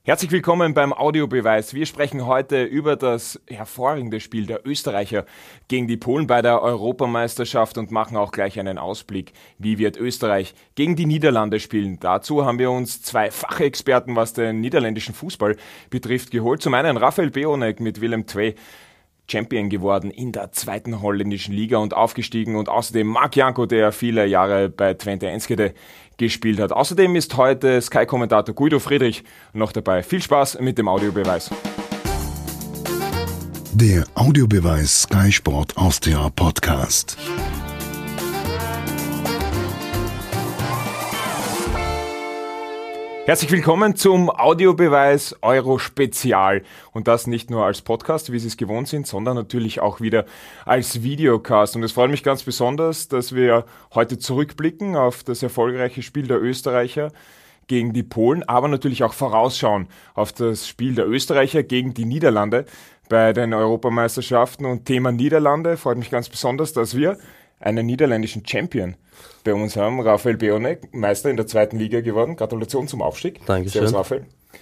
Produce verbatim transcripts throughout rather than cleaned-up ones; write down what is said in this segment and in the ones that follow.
Herzlich willkommen beim Audiobeweis. Wir sprechen heute über das hervorragende Spiel der Österreicher gegen die Polen bei der Europameisterschaft und machen auch gleich einen Ausblick. Wie wird Österreich gegen die Niederlande spielen? Dazu haben wir uns zwei Fachexperten, was den niederländischen Fußball betrifft, geholt. Zum einen Raphael Beonek mit Willem Twee, Champion geworden in der zweiten holländischen Liga und aufgestiegen, und außerdem Marc Janko, der viele Jahre bei Twente Enschede gespielt hat. Außerdem ist heute Sky-Kommentator Guido Friedrich noch dabei. Viel Spaß mit dem Audiobeweis. Der Audiobeweis Sky Sport Austria Podcast. Herzlich willkommen zum Audiobeweis Euro Spezial. Und das nicht nur als Podcast, wie Sie es gewohnt sind, sondern natürlich auch wieder als Videocast. Und es freut mich ganz besonders, dass wir heute zurückblicken auf das erfolgreiche Spiel der Österreicher gegen die Polen, aber natürlich auch vorausschauen auf das Spiel der Österreicher gegen die Niederlande bei den Europameisterschaften. Und Thema Niederlande freut mich ganz besonders, dass wir einen niederländischen Champion bei uns haben. Raphael Beonek, Meister in der zweiten Liga geworden. Gratulation zum Aufstieg. Dankeschön. Servus, Raphael.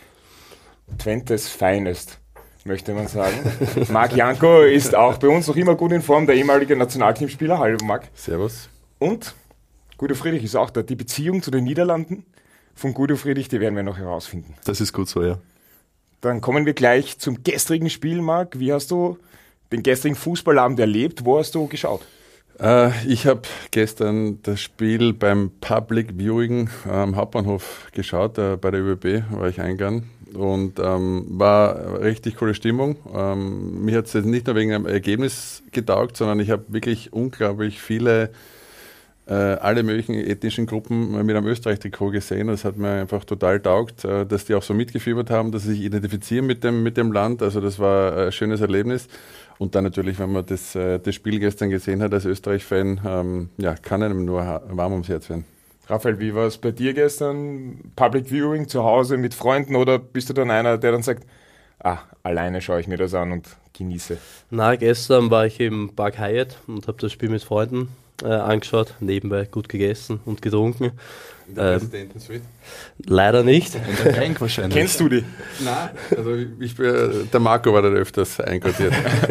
Twentes Finest, möchte man sagen. Marc Janko ist auch bei uns noch immer gut in Form, der ehemalige Nationalteamspieler. Hallo Marc. Servus. Und Guido Friedrich ist auch da. Die Beziehung zu den Niederlanden von Guido Friedrich, die werden wir noch herausfinden. Das ist gut so, ja. Dann kommen wir gleich zum gestrigen Spiel, Marc. Wie hast du den gestrigen Fußballabend erlebt? Wo hast du geschaut? Äh, ich habe gestern das Spiel beim Public Viewing am Hauptbahnhof geschaut, äh, bei der Ö B B war ich eingeladen, und ähm, war richtig coole Stimmung. Ähm, mir hat es nicht nur wegen einem Ergebnis getaugt, sondern ich habe wirklich unglaublich viele, äh, alle möglichen ethnischen Gruppen mit einem Österreich-Trikot gesehen. Das hat mir einfach total taugt, äh, dass die auch so mitgefiebert haben, dass sie sich identifizieren mit dem, mit dem Land. Also das war ein schönes Erlebnis. Und dann natürlich, wenn man das, äh, das Spiel gestern gesehen hat als Österreich-Fan, ähm, ja, kann einem nur warm ums Herz werden. Raphael, wie war es bei dir gestern? Public Viewing zu Hause mit Freunden, oder bist du dann einer, der dann sagt, ah, alleine schaue ich mir das an und genieße? Na, gestern war ich im Park Hyatt und habe das Spiel mit Freunden äh, angeschaut, nebenbei gut gegessen und getrunken. In der ähm, Präsidentensuite? Leider nicht. In der Bank wahrscheinlich. Kennst du die? Nein, also ich, der Marco war da öfters einquartiert.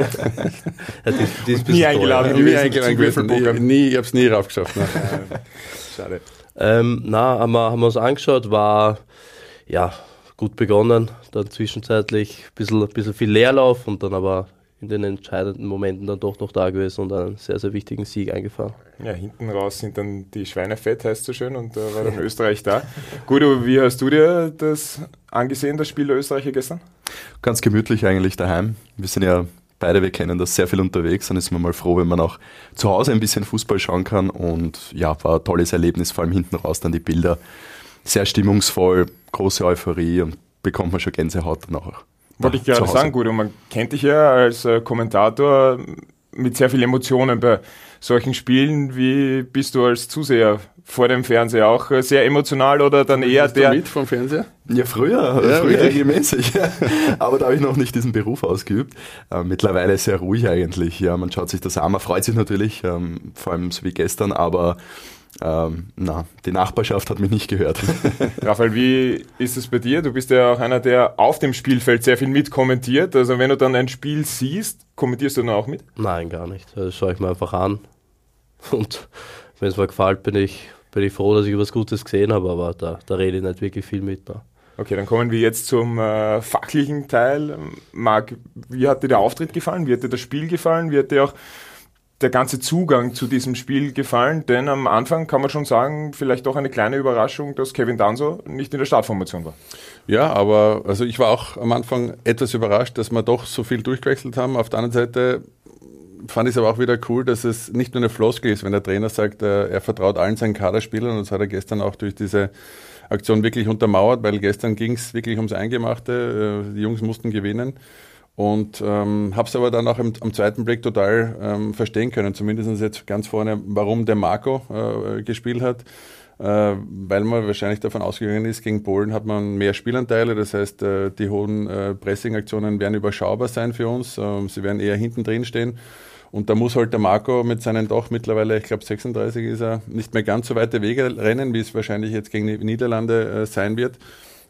ja, die, die ist nie eingeladen teuer. Nie eingeladen gewesen. Nie, ich habe es nie raufgeschafft. Ne? Schade. Ähm, na, haben wir, haben wir uns angeschaut, war ja gut begonnen, dann zwischenzeitlich ein bisschen, bisschen viel Leerlauf und dann aber in den entscheidenden Momenten dann doch noch da gewesen und einen sehr, sehr wichtigen Sieg eingefahren. Ja, hinten raus sind dann die Schweine fett, heißt so schön, und da äh, war dann Österreich da. Guido, wie hast du dir das angesehen, das Spiel der Österreicher gestern? Ganz gemütlich eigentlich daheim. Wir sind ja beide, wir kennen das, sehr viel unterwegs, dann ist man mal froh, wenn man auch zu Hause ein bisschen Fußball schauen kann, und ja, war ein tolles Erlebnis, vor allem hinten raus dann die Bilder. Sehr stimmungsvoll, große Euphorie, und bekommt man schon Gänsehaut dann auch. Wollte ich gerade sagen, Guido, man kennt dich ja als äh, Kommentator mit sehr vielen Emotionen bei solchen Spielen. Wie bist du als Zuseher vor dem Fernseher? Auch äh, sehr emotional oder dann eher der... Du mit vom Fernseher? Ja, früher, ja, früher okay. regelmäßig. Aber da habe ich noch nicht diesen Beruf ausgeübt. Äh, mittlerweile sehr ruhig eigentlich. Ja, man schaut sich das an, man freut sich natürlich, ähm, vor allem so wie gestern, aber Ähm, na, die Nachbarschaft hat mich nicht gehört. Raphael, wie ist es bei dir? Du bist ja auch einer, der auf dem Spielfeld sehr viel mitkommentiert. Also wenn du dann ein Spiel siehst, kommentierst du dann auch mit? Nein, gar nicht. Das schaue ich mir einfach an. Und wenn es mir gefällt, bin ich, bin ich froh, dass ich was Gutes gesehen habe, aber da, da rede ich nicht wirklich viel mit. Ne? Okay, dann kommen wir jetzt zum äh, fachlichen Teil. Marc, wie hat dir der Auftritt gefallen? Wie hat dir das Spiel gefallen? Wie hat dir auch der ganze Zugang zu diesem Spiel gefallen? Denn am Anfang kann man schon sagen, vielleicht doch eine kleine Überraschung, dass Kevin Danso nicht in der Startformation war. Ja, aber also ich war auch am Anfang etwas überrascht, dass wir doch so viel durchgewechselt haben. Auf der anderen Seite fand ich es aber auch wieder cool, dass es nicht nur eine Floskel ist, wenn der Trainer sagt, er, er vertraut allen seinen Kaderspielern, und das hat er gestern auch durch diese Aktion wirklich untermauert, weil gestern ging es wirklich ums Eingemachte, die Jungs mussten gewinnen. Und ähm, habe es aber dann auch im, am zweiten Blick total ähm, verstehen können, zumindest jetzt ganz vorne, warum der Marco äh, gespielt hat, äh, weil man wahrscheinlich davon ausgegangen ist, gegen Polen hat man mehr Spielanteile, das heißt, äh, die hohen äh, Pressing-Aktionen werden überschaubar sein für uns, äh, sie werden eher hinten drin stehen, und da muss halt der Marco mit seinen doch mittlerweile, ich glaube sechsunddreißig ist er, nicht mehr ganz so weite Wege rennen, wie es wahrscheinlich jetzt gegen die Niederlande äh, sein wird.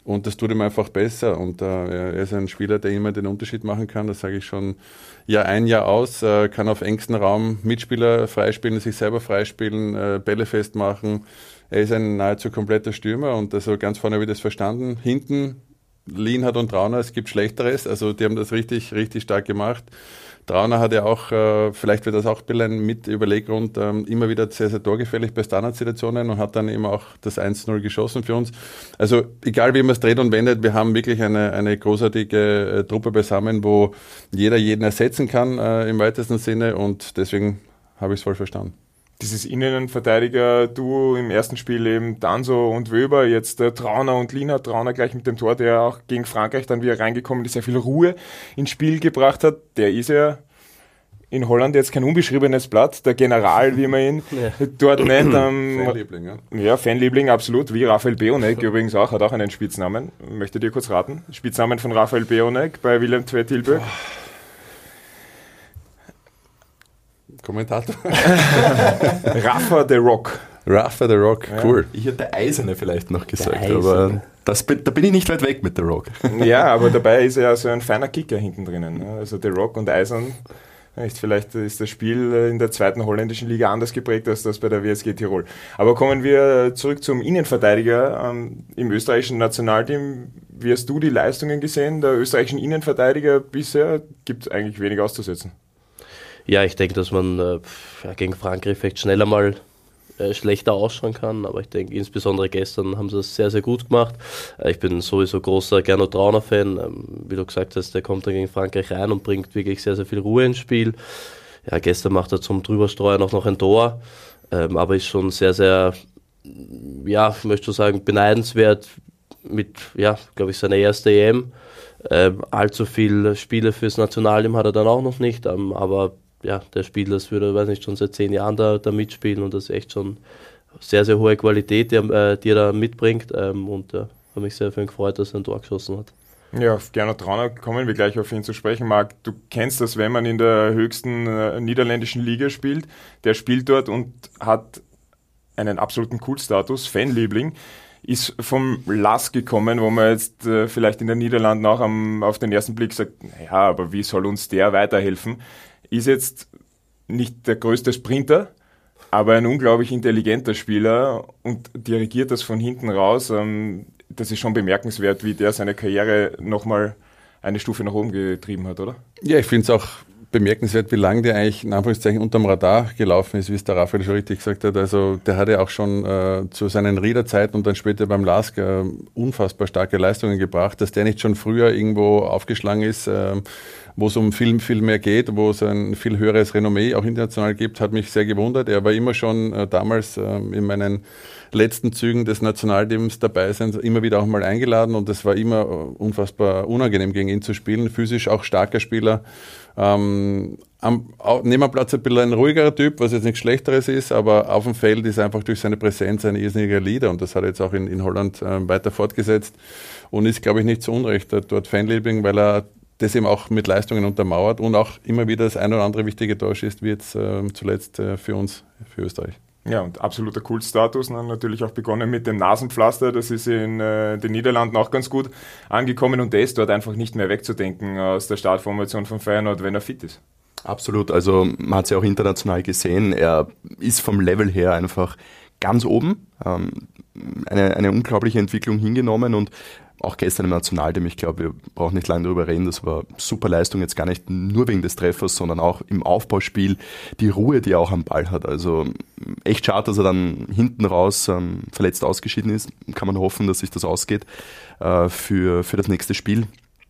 Und das tut ihm einfach besser. Und äh, er ist ein Spieler, der immer den Unterschied machen kann. Das sage ich schon Jahr ein, Jahr aus. Äh, kann auf engstem Raum Mitspieler freispielen, sich selber freispielen, äh, Bälle festmachen. Er ist ein nahezu kompletter Stürmer. Und also ganz vorne habe ich das verstanden. Hinten, Lienhardt und Trauner, es gibt Schlechteres. Also die haben das richtig, richtig stark gemacht. Trauner hat ja auch, äh, vielleicht wird das auch ein bisschen mit Überleggrund, ähm, immer wieder sehr, sehr torgefährlich bei Standardsituationen und hat dann eben auch das eins null geschossen für uns. Also egal wie man es dreht und wendet, wir haben wirklich eine, eine großartige äh, Truppe beisammen, wo jeder jeden ersetzen kann äh, im weitesten Sinne und deswegen habe ich es voll verstanden. Dieses Innenverteidiger-Duo im ersten Spiel eben Danso und Wöber, jetzt äh, Trauner und Lienhardt. Trauner gleich mit dem Tor, der auch gegen Frankreich dann wieder reingekommen ist, sehr viel Ruhe ins Spiel gebracht hat. Der ist ja in Holland jetzt kein unbeschriebenes Blatt, der General, wie man ihn ja. dort nennt. Ähm, Fanliebling, ja. Ja, Fanliebling, absolut, wie Raphael Beonek übrigens auch, hat auch einen Spitznamen. Möchte dir kurz raten? Spitznamen von Raphael Beonek bei Willem Tveit Tilburg. Kommentator. Rafa the Rock. Rafa the Rock, cool. Ich hätte der Eiserne vielleicht noch gesagt, aber das, da bin ich nicht weit weg mit The Rock. Ja, aber dabei ist er ja so ein feiner Kicker hinten drinnen. Also The Rock und Eisern. Vielleicht ist das Spiel in der zweiten holländischen Liga anders geprägt als das bei der W S G Tirol. Aber kommen wir zurück zum Innenverteidiger ähm, im österreichischen Nationalteam. Wie hast du die Leistungen gesehen der österreichischen Innenverteidiger bisher? Gibt eigentlich wenig auszusetzen. Ja, ich denke, dass man äh, ja, gegen Frankreich vielleicht schneller mal äh, schlechter ausschauen kann, aber ich denke, insbesondere gestern haben sie es sehr, sehr gut gemacht. Äh, ich bin sowieso großer Gernot Trauner-Fan. Ähm, wie du gesagt hast, der kommt dann gegen Frankreich rein und bringt wirklich sehr, sehr viel Ruhe ins Spiel. Ja, gestern macht er zum Drüberstreuen auch noch ein Tor, ähm, aber ist schon sehr, sehr, ja, ich möchte sagen, beneidenswert mit, ja, glaube ich, seiner ersten E M. Ähm, allzu viele Spiele fürs Nationalteam hat er dann auch noch nicht, ähm, aber ja, der spielt, das würde, weiß nicht, schon seit zehn Jahren da, da mitspielen und das ist echt schon sehr, sehr hohe Qualität, die, äh, die er da mitbringt ähm, und äh, habe mich sehr für ihn gefreut, dass er ein Tor geschossen hat. Ja, auf Gernot Trauner kommen wir gleich auf ihn zu sprechen. Marc, du kennst das, wenn man in der höchsten äh, niederländischen Liga spielt, der spielt dort und hat einen absoluten Kultstatus, Fanliebling, ist vom L A S gekommen, wo man jetzt äh, vielleicht in den Niederlanden auch am, auf den ersten Blick sagt, naja, aber wie soll uns der weiterhelfen? Ist jetzt nicht der größte Sprinter, aber ein unglaublich intelligenter Spieler und dirigiert das von hinten raus. Ähm, das ist schon bemerkenswert, wie der seine Karriere nochmal eine Stufe nach oben getrieben hat, oder? Ja, ich finde es auch bemerkenswert, wie lange der eigentlich in Anführungszeichen unterm Radar gelaufen ist, wie es der Raphael schon richtig gesagt hat. Also der hatte auch schon äh, zu seinen Riederzeiten und dann später beim L A S K äh, unfassbar starke Leistungen gebracht, dass der nicht schon früher irgendwo aufgeschlagen ist, äh, wo es um viel, viel mehr geht, wo es ein viel höheres Renommee auch international gibt, hat mich sehr gewundert. Er war immer schon äh, damals äh, in meinen letzten Zügen des Nationalteams dabei sein, immer wieder auch mal eingeladen und es war immer äh, unfassbar unangenehm gegen ihn zu spielen, physisch auch starker Spieler. Ähm, am Nebenplatz ein bisschen ein ruhigerer Typ, was jetzt nichts Schlechteres ist, aber auf dem Feld ist einfach durch seine Präsenz ein irrsinniger Leader und das hat er jetzt auch in, in Holland äh, weiter fortgesetzt und ist, glaube ich, nicht zu Unrecht dort Fanliebling, weil er das eben auch mit Leistungen untermauert und auch immer wieder das ein oder andere wichtige Tor schießt, wie jetzt äh, zuletzt äh, für uns, für Österreich. Ja, und absoluter Kultstatus. Dann natürlich auch begonnen mit dem Nasenpflaster. Das ist in äh, den Niederlanden auch ganz gut angekommen und der ist dort einfach nicht mehr wegzudenken aus der Startformation von Feyenoord, wenn er fit ist. Absolut, also man hat es ja auch international gesehen. Er ist vom Level her einfach ganz oben. Ähm, eine, eine unglaubliche Entwicklung hingenommen und auch gestern im Nationalteam, ich glaube, wir brauchen nicht lange darüber reden, das war super Leistung, jetzt gar nicht nur wegen des Treffers, sondern auch im Aufbauspiel, die Ruhe, die er auch am Ball hat. Also echt schade, dass er dann hinten raus ähm, verletzt ausgeschieden ist. Kann man hoffen, dass sich das ausgeht äh, für, für das nächste Spiel.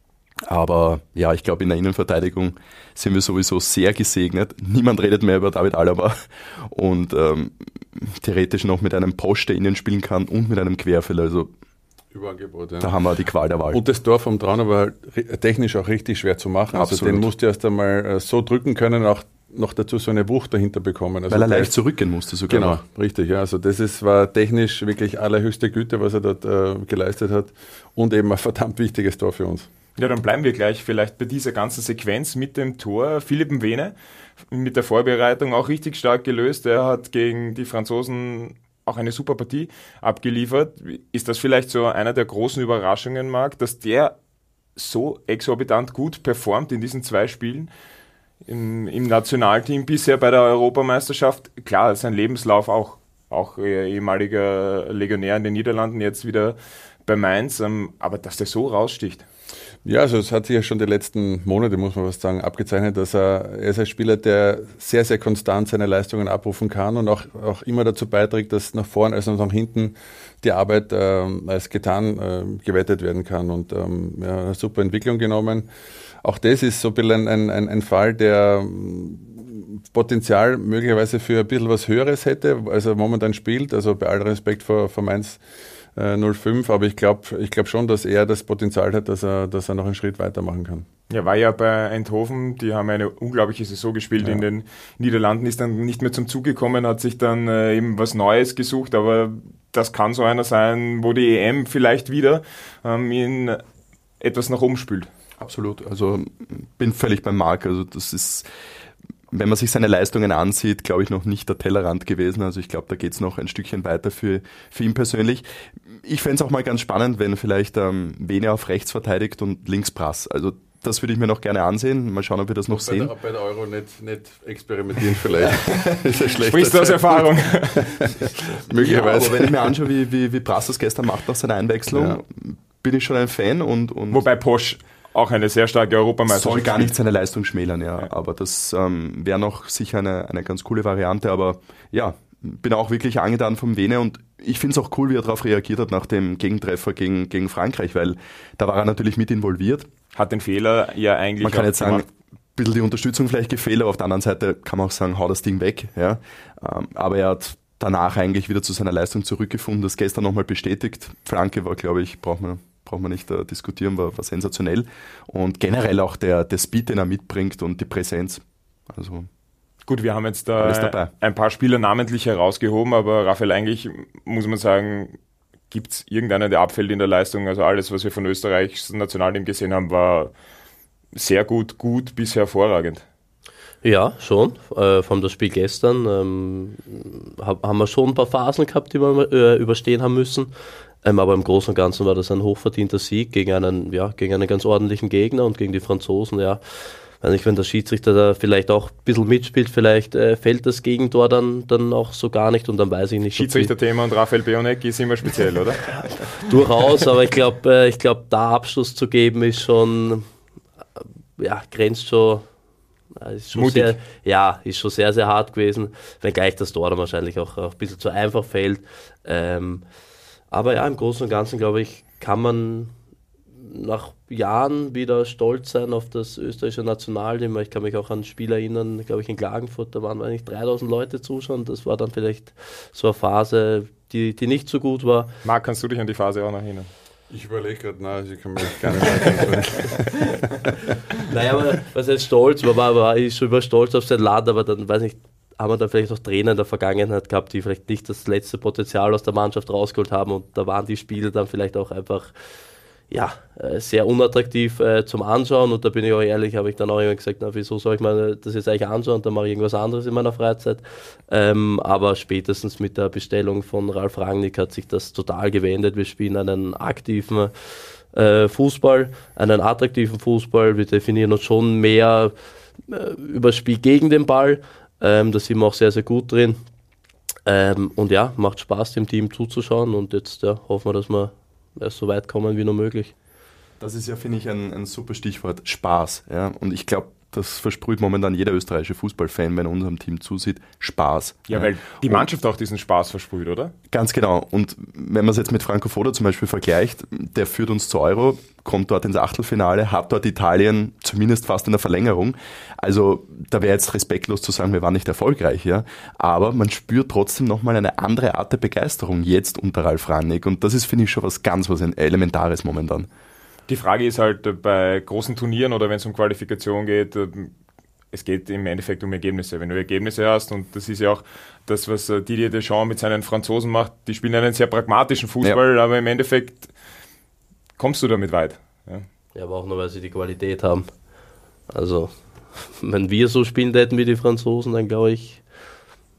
Aber ja, ich glaube, in der Innenverteidigung sind wir sowieso sehr gesegnet. Niemand redet mehr über David Alaba und ähm, theoretisch noch mit einem Post, der innen spielen kann und mit einem Querfeld. Also Überangebot, ja. Da haben wir die Qual der Wahl. Und das Tor vom Trauner war halt technisch auch richtig schwer zu machen. Absolut. Also den musst du erst einmal so drücken können, auch noch dazu so eine Wucht dahinter bekommen. Also weil er leicht zurückgehen musste sogar. Genau, noch. richtig. Ja. Also das ist, war technisch wirklich allerhöchste Güte, was er dort äh, geleistet hat und eben ein verdammt wichtiges Tor für uns. Ja, dann bleiben wir gleich vielleicht bei dieser ganzen Sequenz mit dem Tor. Philipp Mwene mit der Vorbereitung auch richtig stark gelöst. Er hat gegen die Franzosen auch eine super Partie abgeliefert. Ist das vielleicht so einer der großen Überraschungen, Marc, dass der so exorbitant gut performt in diesen zwei Spielen im, im Nationalteam bisher bei der Europameisterschaft? Klar, sein Lebenslauf auch, auch ehemaliger Legionär in den Niederlanden, jetzt wieder bei Mainz, aber dass der so raussticht. Ja, also es hat sich ja schon die letzten Monate, muss man was sagen, abgezeichnet, dass er, er ist ein Spieler, der sehr, sehr konstant seine Leistungen abrufen kann und auch, auch immer dazu beiträgt, dass nach vorne als auch nach hinten die Arbeit äh, als getan äh, gewettet werden kann und ähm, ja, eine super Entwicklung genommen. Auch das ist so ein bisschen ein, ein, ein Fall, der Potenzial möglicherweise für ein bisschen was Höheres hätte, als er momentan spielt, also bei allem Respekt vor, vor Mainz null fünf, aber ich glaube ich glaub schon, dass er das Potenzial hat, dass er, dass er noch einen Schritt weitermachen kann. Ja, war ja bei Eindhoven, die haben eine unglaubliche Saison gespielt ja. in den Niederlanden, ist dann nicht mehr zum Zug gekommen, hat sich dann äh, eben was Neues gesucht, aber das kann so einer sein, wo die E M vielleicht wieder ähm, ihn etwas nach oben spült. Absolut, also bin völlig beim Marc, also das ist, wenn man sich seine Leistungen ansieht, glaube ich, noch nicht der Tellerrand gewesen. Also ich glaube, da geht es noch ein Stückchen weiter für, für ihn persönlich. Ich fände es auch mal ganz spannend, wenn vielleicht ähm, Vene auf rechts verteidigt und links Prass. Also das würde ich mir noch gerne ansehen. Mal schauen, ob wir das noch bei sehen. Der, bei der Euro nicht, nicht experimentieren vielleicht. Ist ja schlecht. Sprichst du aus Erfahrung? Möglicherweise. Ja, aber wenn ich mir anschaue, wie, wie, wie Prass das gestern macht nach seiner Einwechslung, ja. bin ich schon ein Fan. Und, und Wobei Posch auch eine sehr starke Europameisterschaft. Soll gar nicht seine Leistung schmälern, ja. ja. Aber das ähm, wäre noch sicher eine, eine ganz coole Variante. Aber ja, bin auch wirklich angetan vom Vene und ich finde es auch cool, wie er darauf reagiert hat nach dem Gegentreffer gegen, gegen Frankreich, weil da war er natürlich mit involviert. Hat den Fehler ja eigentlich Man kann jetzt sagen, gemacht. ein bisschen die Unterstützung vielleicht gefehlt, aber auf der anderen Seite kann man auch sagen, hau das Ding weg. Ja. Ähm, aber er hat danach eigentlich wieder zu seiner Leistung zurückgefunden, das gestern nochmal bestätigt. Flanke war, glaube ich, braucht man braucht man nicht uh, diskutieren, war, war sensationell. Und generell auch der, der Speed, den er mitbringt und die Präsenz. Also gut, wir haben jetzt da ein paar Spieler namentlich herausgehoben, aber Raphael, eigentlich muss man sagen, gibt es irgendeinen, der abfällt in der Leistung? Also alles, was wir von Österreichs Nationalteam gesehen haben, war sehr gut, gut bis hervorragend. Ja, schon. Äh, von das Spiel gestern ähm, haben wir schon ein paar Phasen gehabt, die wir äh, überstehen haben müssen. Ähm, aber im Großen und Ganzen war das ein hochverdienter Sieg gegen einen, ja, gegen einen ganz ordentlichen Gegner und gegen die Franzosen. Ja, weiß nicht, wenn der Schiedsrichter da vielleicht auch ein bisschen mitspielt, vielleicht äh, fällt das Gegentor dann, dann auch so gar nicht und dann weiß ich nicht. Schiedsrichterthema und Raphael Bionecki ist immer speziell, oder? Durchaus, aber ich glaube, äh, ich glaube, da Abschluss zu geben ist schon, äh, ja, grenzt schon. Ist schon sehr, ja, ist schon sehr, sehr hart gewesen, wenngleich das Tor dann wahrscheinlich auch, auch ein bisschen zu einfach fällt. Ähm, aber ja, im Großen und Ganzen, glaube ich, kann man nach Jahren wieder stolz sein auf das österreichische Nationalteam. Ich kann mich auch an ein Spiel erinnern, glaube ich, in Klagenfurt, da waren eigentlich dreitausend Leute zuschauen. Das war dann vielleicht so eine Phase, die, die nicht so gut war. Marc, kannst du dich an die Phase auch noch erinnern? Ich überlege gerade, nein, ich kann mich gar nicht erinnern. Naja, aber was heißt stolz? Man war, war ich schon immer stolz auf sein Land, aber dann, weiß nicht, haben wir dann vielleicht auch Trainer in der Vergangenheit gehabt, die vielleicht nicht das letzte Potenzial aus der Mannschaft rausgeholt haben und da waren die Spiele dann vielleicht auch einfach ja, sehr unattraktiv äh, zum Anschauen und da bin ich auch ehrlich, habe ich dann auch immer gesagt, na, wieso soll ich mir das jetzt eigentlich anschauen, dann mache ich irgendwas anderes in meiner Freizeit. Ähm, aber spätestens mit der Bestellung von Ralf Rangnick hat sich das total gewendet. Wir spielen einen aktiven äh, Fußball, einen attraktiven Fußball. Wir definieren uns schon mehr äh, über das Spiel gegen den Ball. Ähm, da sind wir auch sehr, sehr gut drin. Ähm, und ja, macht Spaß, dem Team zuzuschauen und jetzt ja, hoffen wir, dass wir erst so weit kommen wie nur möglich. Das ist ja, finde ich, ein, ein super Stichwort, Spaß. Ja? Und ich glaube, das versprüht momentan jeder österreichische Fußballfan, wenn er unserem Team zusieht, Spaß. Ja, ja. Weil die Mannschaft und auch diesen Spaß versprüht, oder? Ganz genau. Und wenn man es jetzt mit Franco Foda zum Beispiel vergleicht, der führt uns zur Euro, kommt dort ins Achtelfinale, hat dort Italien zumindest fast in der Verlängerung. Also da wäre jetzt respektlos zu sagen, wir waren nicht erfolgreich, ja. Aber man spürt trotzdem nochmal eine andere Art der Begeisterung jetzt unter Ralf Rangnick. Und das ist, finde ich, schon was ganz was Elementares momentan. Die Frage ist halt bei großen Turnieren oder wenn es um Qualifikation geht, es geht im Endeffekt um Ergebnisse. Wenn du Ergebnisse hast, und das ist ja auch das, was Didier Deschamps mit seinen Franzosen macht, die spielen einen sehr pragmatischen Fußball, ja. Aber im Endeffekt kommst du damit weit. Ja, ja, aber auch nur, weil sie die Qualität haben. Also, wenn wir so spielen hätten wie die Franzosen, dann glaube ich,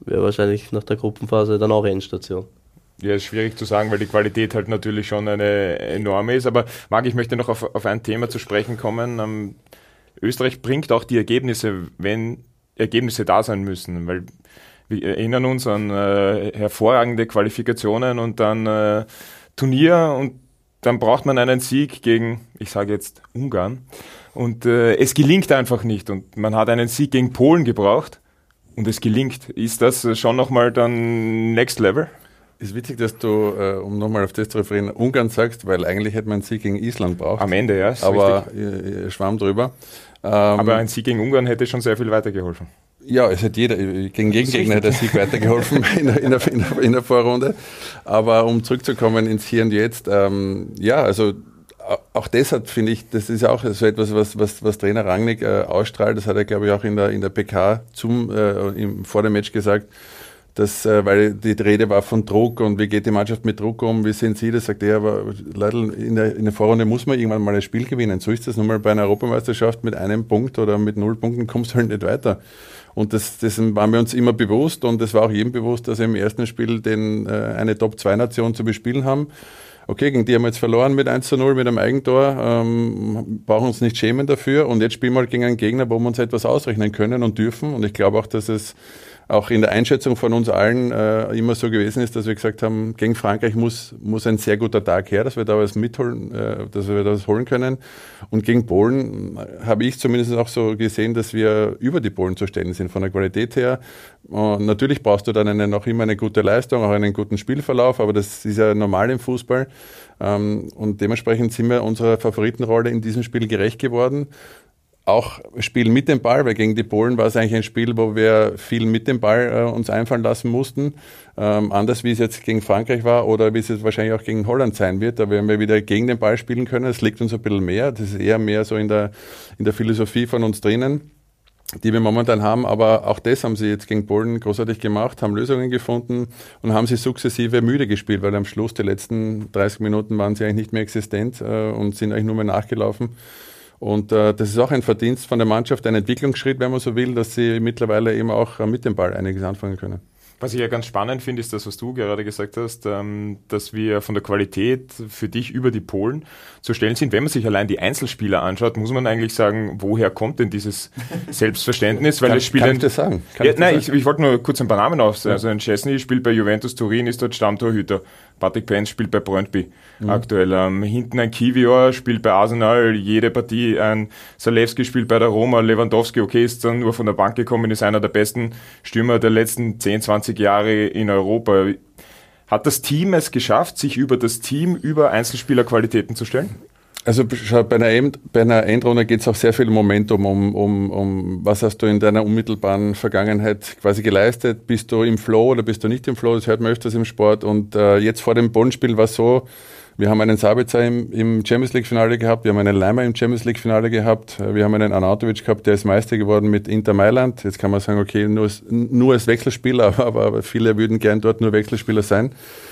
wäre wahrscheinlich nach der Gruppenphase dann auch Endstation. Ja, ist schwierig zu sagen, weil die Qualität halt natürlich schon eine enorme ist. Aber Marc, ich möchte noch auf, auf ein Thema zu sprechen kommen. Ähm, Österreich bringt auch die Ergebnisse, wenn Ergebnisse da sein müssen, weil wir erinnern uns an äh, hervorragende Qualifikationen und dann äh, Turnier und dann braucht man einen Sieg gegen, ich sage jetzt Ungarn, und äh, es gelingt einfach nicht und man hat einen Sieg gegen Polen gebraucht und es gelingt. Ist das schon nochmal dann Next Level? Ist witzig, dass du, äh, um nochmal auf das zu referieren, Ungarn sagst, weil eigentlich hätte man einen Sieg gegen Island braucht. Am Ende, ja. Aber äh, schwamm drüber. Ähm, aber ein Sieg gegen Ungarn hätte schon sehr viel weitergeholfen. Ja, es hätte jeder, gegen jeden Gegner hätte der Sieg weitergeholfen in, der, in, der, in, der, in der Vorrunde. Aber um zurückzukommen ins Hier und Jetzt, ähm, ja, also auch das hat, finde ich, das ist auch so etwas, was, was, was Trainer Rangnick äh, ausstrahlt. Das hat er, glaube ich, auch in der, in der P K zum, äh, im, vor dem Match gesagt. Das, äh, weil die Rede war von Druck und wie geht die Mannschaft mit Druck um, wie sehen Sie das? Sagt er, aber Leute, in der, in der Vorrunde muss man irgendwann mal ein Spiel gewinnen. So ist das nun mal bei einer Europameisterschaft mit einem Punkt oder mit null Punkten kommst du halt nicht weiter. Und das, das waren wir uns immer bewusst und es war auch jedem bewusst, dass wir im ersten Spiel den, äh, eine Top zwei Nation zu bespielen haben. Okay, gegen die haben wir jetzt verloren mit eins zu null, mit einem Eigentor, ähm, brauchen uns nicht schämen dafür und jetzt spielen wir halt gegen einen Gegner, wo wir uns etwas ausrechnen können und dürfen und ich glaube auch, dass es auch in der Einschätzung von uns allen äh, immer so gewesen ist, dass wir gesagt haben, gegen Frankreich muss, muss ein sehr guter Tag her, dass wir da was mitholen, äh, dass wir da was holen können. Und gegen Polen habe ich zumindest auch so gesehen, dass wir über die Polen zu stellen sind von der Qualität her. Und natürlich brauchst du dann eine, noch immer eine gute Leistung, auch einen guten Spielverlauf, aber das ist ja normal im Fußball. Ähm, und dementsprechend sind wir unserer Favoritenrolle in diesem Spiel gerecht geworden. Auch Spiel mit dem Ball, weil gegen die Polen war es eigentlich ein Spiel, wo wir viel mit dem Ball äh, uns einfallen lassen mussten. Ähm, anders wie es jetzt gegen Frankreich war oder wie es jetzt wahrscheinlich auch gegen Holland sein wird. Da werden wir wieder gegen den Ball spielen können. Das liegt uns ein bisschen mehr. Das ist eher mehr so in der, in der Philosophie von uns drinnen, die wir momentan haben. Aber auch das haben sie jetzt gegen Polen großartig gemacht, haben Lösungen gefunden und haben sie sukzessive müde gespielt, weil am Schluss, die letzten dreißig Minuten, waren sie eigentlich nicht mehr existent äh, und sind eigentlich nur mehr nachgelaufen. Und äh, das ist auch ein Verdienst von der Mannschaft, ein Entwicklungsschritt, wenn man so will, dass sie mittlerweile eben auch äh, mit dem Ball einiges anfangen können. Was ich ja ganz spannend finde, ist das, was du gerade gesagt hast, ähm, dass wir von der Qualität für dich über die Polen zu stellen sind. Wenn man sich allein die Einzelspieler anschaut, muss man eigentlich sagen, woher kommt denn dieses Selbstverständnis? Weil kann, es spielen, kann ich das sagen? Ja, ich nein, das ich, ich wollte nur kurz ein paar Namen aufsagen. Ja. Also ein Szczesny spielt bei Juventus Turin, ist dort Stammtorhüter. Patrick Penz spielt bei Brøndby mhm. aktuell. Ähm, hinten ein Kiwior spielt bei Arsenal jede Partie. Ein Zalewski spielt bei der Roma. Lewandowski, okay, ist dann nur von der Bank gekommen, ist einer der besten Stürmer der letzten zehn, zwanzig Jahre in Europa. Hat das Team es geschafft, sich über das Team über Einzelspielerqualitäten zu stellen? Also schau, bei einer, End, bei einer Endrunde geht es auch sehr viel Momentum um, um, um, was hast du in deiner unmittelbaren Vergangenheit quasi geleistet. Bist du im Flow oder bist du nicht im Flow? Das hört man öfters im Sport. Und äh, jetzt vor dem Polenspiel war es so, wir haben einen Sabitzer im, im Champions League-Finale gehabt, wir haben einen Leimer im Champions League-Finale gehabt, wir haben einen Arnautovic gehabt, der ist Meister geworden mit Inter Mailand. Jetzt kann man sagen, okay, nur, nur als Wechselspieler, aber, aber viele würden gern dort nur Wechselspieler sein.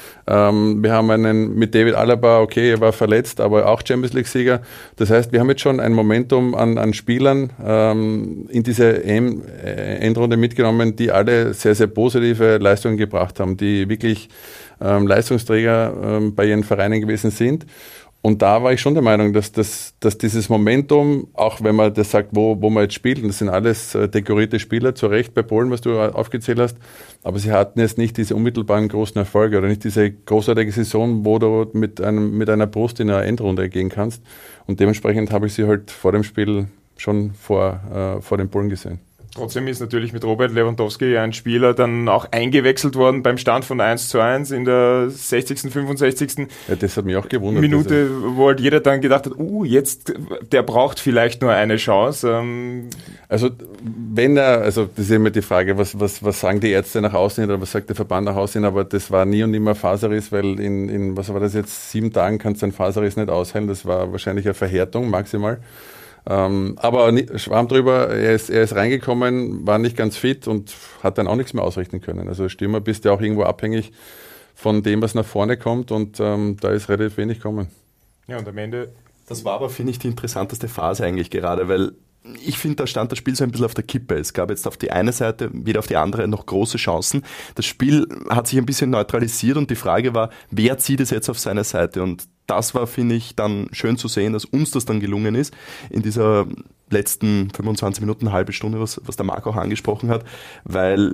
Ähm, wir haben einen mit David Alaba, okay, er war verletzt, aber auch Champions League-Sieger. Das heißt, wir haben jetzt schon ein Momentum an, an Spielern ähm, in diese EM, äh, Endrunde mitgenommen, die alle sehr, sehr positive Leistungen gebracht haben, die wirklich ähm, Leistungsträger ähm, bei ihren Vereinen gewesen sind. Und da war ich schon der Meinung, dass, dass, dass dieses Momentum, auch wenn man das sagt, wo, wo man jetzt spielt, und das sind alles äh, dekorierte Spieler, zu Recht bei Polen, was du aufgezählt hast, aber sie hatten jetzt nicht diese unmittelbaren großen Erfolge oder nicht diese großartige Saison, wo du mit, einem, mit einer Brust in eine Endrunde gehen kannst. Und dementsprechend habe ich sie halt vor dem Spiel schon vor, äh, vor den Polen gesehen. Trotzdem ist natürlich mit Robert Lewandowski ein Spieler dann auch eingewechselt worden beim Stand von eins zu eins in der sechzigsten, fünfundsechzigsten Ja, das hat mich auch gewundert. Minute, wo halt jeder dann gedacht hat, uh, jetzt, der braucht vielleicht nur eine Chance. Ähm also, wenn er, also, das ist immer die Frage, was, was, was sagen die Ärzte nach außen hin oder was sagt der Verband nach außen hin, aber das war nie und nimmer Faserriss, weil in, in, was war das jetzt, sieben Tagen kannst du einen Faserriss nicht ausheilen, das war wahrscheinlich eine Verhärtung maximal. Ähm, aber schwamm drüber, er ist, er ist reingekommen, war nicht ganz fit und hat dann auch nichts mehr ausrichten können. Also Stürmer bist ja auch irgendwo abhängig von dem, was nach vorne kommt und ähm, da ist relativ wenig kommen. Ja, und am Ende... Das war aber, finde ich, die interessanteste Phase eigentlich gerade, weil ich finde, da stand das Spiel so ein bisschen auf der Kippe. Es gab jetzt auf die eine Seite, wieder auf die andere noch große Chancen. Das Spiel hat sich ein bisschen neutralisiert und die Frage war, wer zieht es jetzt auf seine Seite? Und das war, finde ich, dann schön zu sehen, dass uns das dann gelungen ist, in dieser letzten fünfundzwanzig Minuten, halbe Stunde, was, was der Marc auch angesprochen hat, weil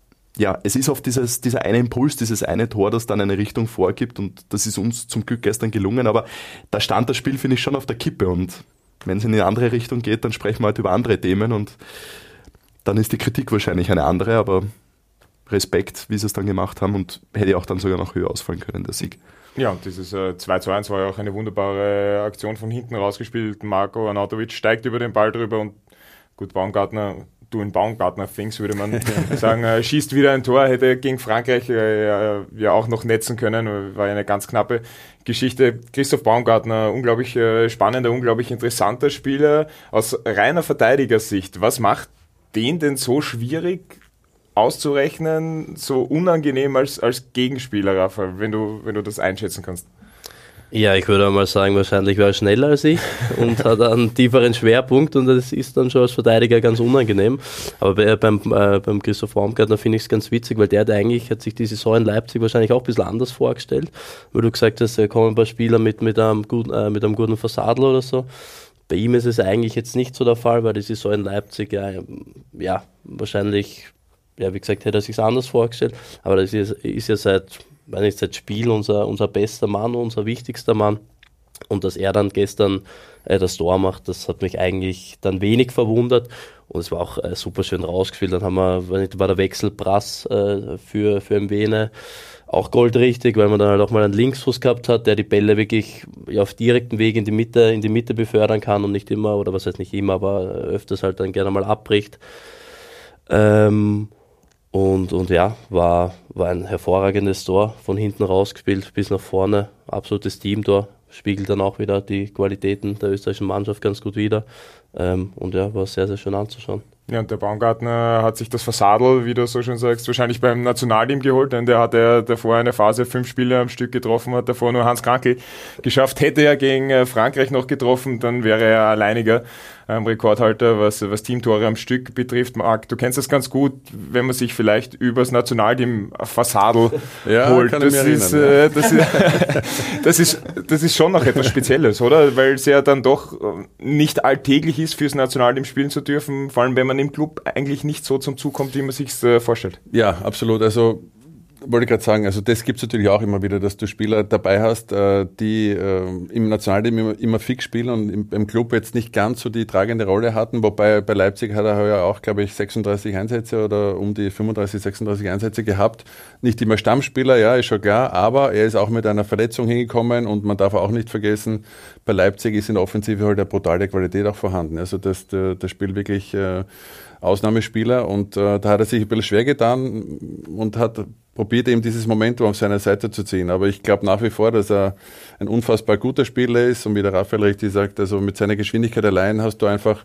ja, es ist oft dieses, dieser eine Impuls, dieses eine Tor, das dann eine Richtung vorgibt und das ist uns zum Glück gestern gelungen, aber da stand das Spiel, finde ich, schon auf der Kippe und wenn es in eine andere Richtung geht, dann sprechen wir halt über andere Themen und dann ist die Kritik wahrscheinlich eine andere, aber Respekt, wie sie es dann gemacht haben und hätte auch dann sogar noch höher ausfallen können, der Sieg. Ja, und dieses äh, zwei zu eins war ja auch eine wunderbare Aktion von hinten rausgespielt. Marko Arnautovic steigt über den Ball drüber und gut, Baumgartner, doing Baumgartner Things, würde man sagen, äh, schießt wieder ein Tor, hätte gegen Frankreich äh, ja auch noch netzen können, war ja eine ganz knappe Geschichte. Christoph Baumgartner, unglaublich äh, spannender, unglaublich interessanter Spieler aus reiner Verteidigersicht. Was macht den denn so schwierig auszurechnen, so unangenehm als, als Gegenspieler, Rafa, wenn du, wenn du das einschätzen kannst? Ja, ich würde mal sagen, wahrscheinlich war er schneller als ich und hat einen tieferen Schwerpunkt und das ist dann schon als Verteidiger ganz unangenehm. Aber bei, beim, äh, beim Christoph Baumgartner finde ich es ganz witzig, weil der hat eigentlich, hat sich die Saison in Leipzig wahrscheinlich auch ein bisschen anders vorgestellt, weil du gesagt hast, da kommen ein paar Spieler mit, mit, einem, guten, äh, mit einem guten Fassadl oder so. Bei ihm ist es eigentlich jetzt nicht so der Fall, weil die Saison in Leipzig ja, ja wahrscheinlich, ja wie gesagt, hätte er sich anders vorgestellt, aber das ist, ist ja seit wenn ich seit Spiel unser, unser bester Mann, unser wichtigster Mann und dass er dann gestern äh, das Tor macht, das hat mich eigentlich dann wenig verwundert und es war auch äh, super schön rausgespielt. Dann haben wir, wenn nicht, war der Wechsel Brass äh, für, für Mwene auch goldrichtig, weil man dann halt auch mal einen Linksfuß gehabt hat, der die Bälle wirklich ja, auf direktem Weg in die Mitte, in die Mitte befördern kann und nicht immer, oder was heißt nicht immer, aber öfters halt dann gerne mal abbricht. Ähm, Und, und ja, war, war ein hervorragendes Tor, von hinten rausgespielt bis nach vorne, absolutes Teamtor, spiegelt dann auch wieder die Qualitäten der österreichischen Mannschaft ganz gut wider ähm, und ja, war sehr, sehr schön anzuschauen. Ja, und der Baumgartner hat sich das Fassadl, wie du so schön sagst, wahrscheinlich beim Nationalteam geholt, denn der hat ja davor eine Phase fünf Spiele am Stück getroffen, hat davor nur Hans Krankl geschafft, hätte er gegen Frankreich noch getroffen, dann wäre er alleiniger ähm, Rekordhalter, was, was Teamtore am Stück betrifft. Marc, du kennst das ganz gut, wenn man sich vielleicht übers Nationalteam Fassadl ja, holt. Kann das, ich mir ist, erinnern, äh, das, ist, das, ist, das ist schon noch etwas Spezielles, oder? Weil es ja dann doch nicht alltäglich ist, fürs Nationalteam spielen zu dürfen, vor allem wenn man im Club eigentlich nicht so zum Zug kommt, wie man sich äh, vorstellt. Ja, absolut. Also wollte ich gerade sagen, also das gibt es natürlich auch immer wieder, dass du Spieler dabei hast, äh, die äh, im Nationalteam immer, immer fix spielen und im, im Club jetzt nicht ganz so die tragende Rolle hatten, wobei bei Leipzig hat er ja auch, glaube ich, sechsunddreißig Einsätze oder um die fünfunddreißig, sechsunddreißig Einsätze gehabt. Nicht immer Stammspieler, ja, ist schon klar, aber er ist auch mit einer Verletzung hingekommen und man darf auch nicht vergessen, bei Leipzig ist in der Offensive halt eine brutale Qualität auch vorhanden. Also das, das Spiel wirklich äh, Ausnahmespieler und äh, da hat er sich ein bisschen schwer getan und hat probiert eben dieses Momentum auf seine Seite zu ziehen. Aber ich glaube nach wie vor, dass er ein unfassbar guter Spieler ist und wie der Raphael richtig sagt, also mit seiner Geschwindigkeit allein hast du einfach,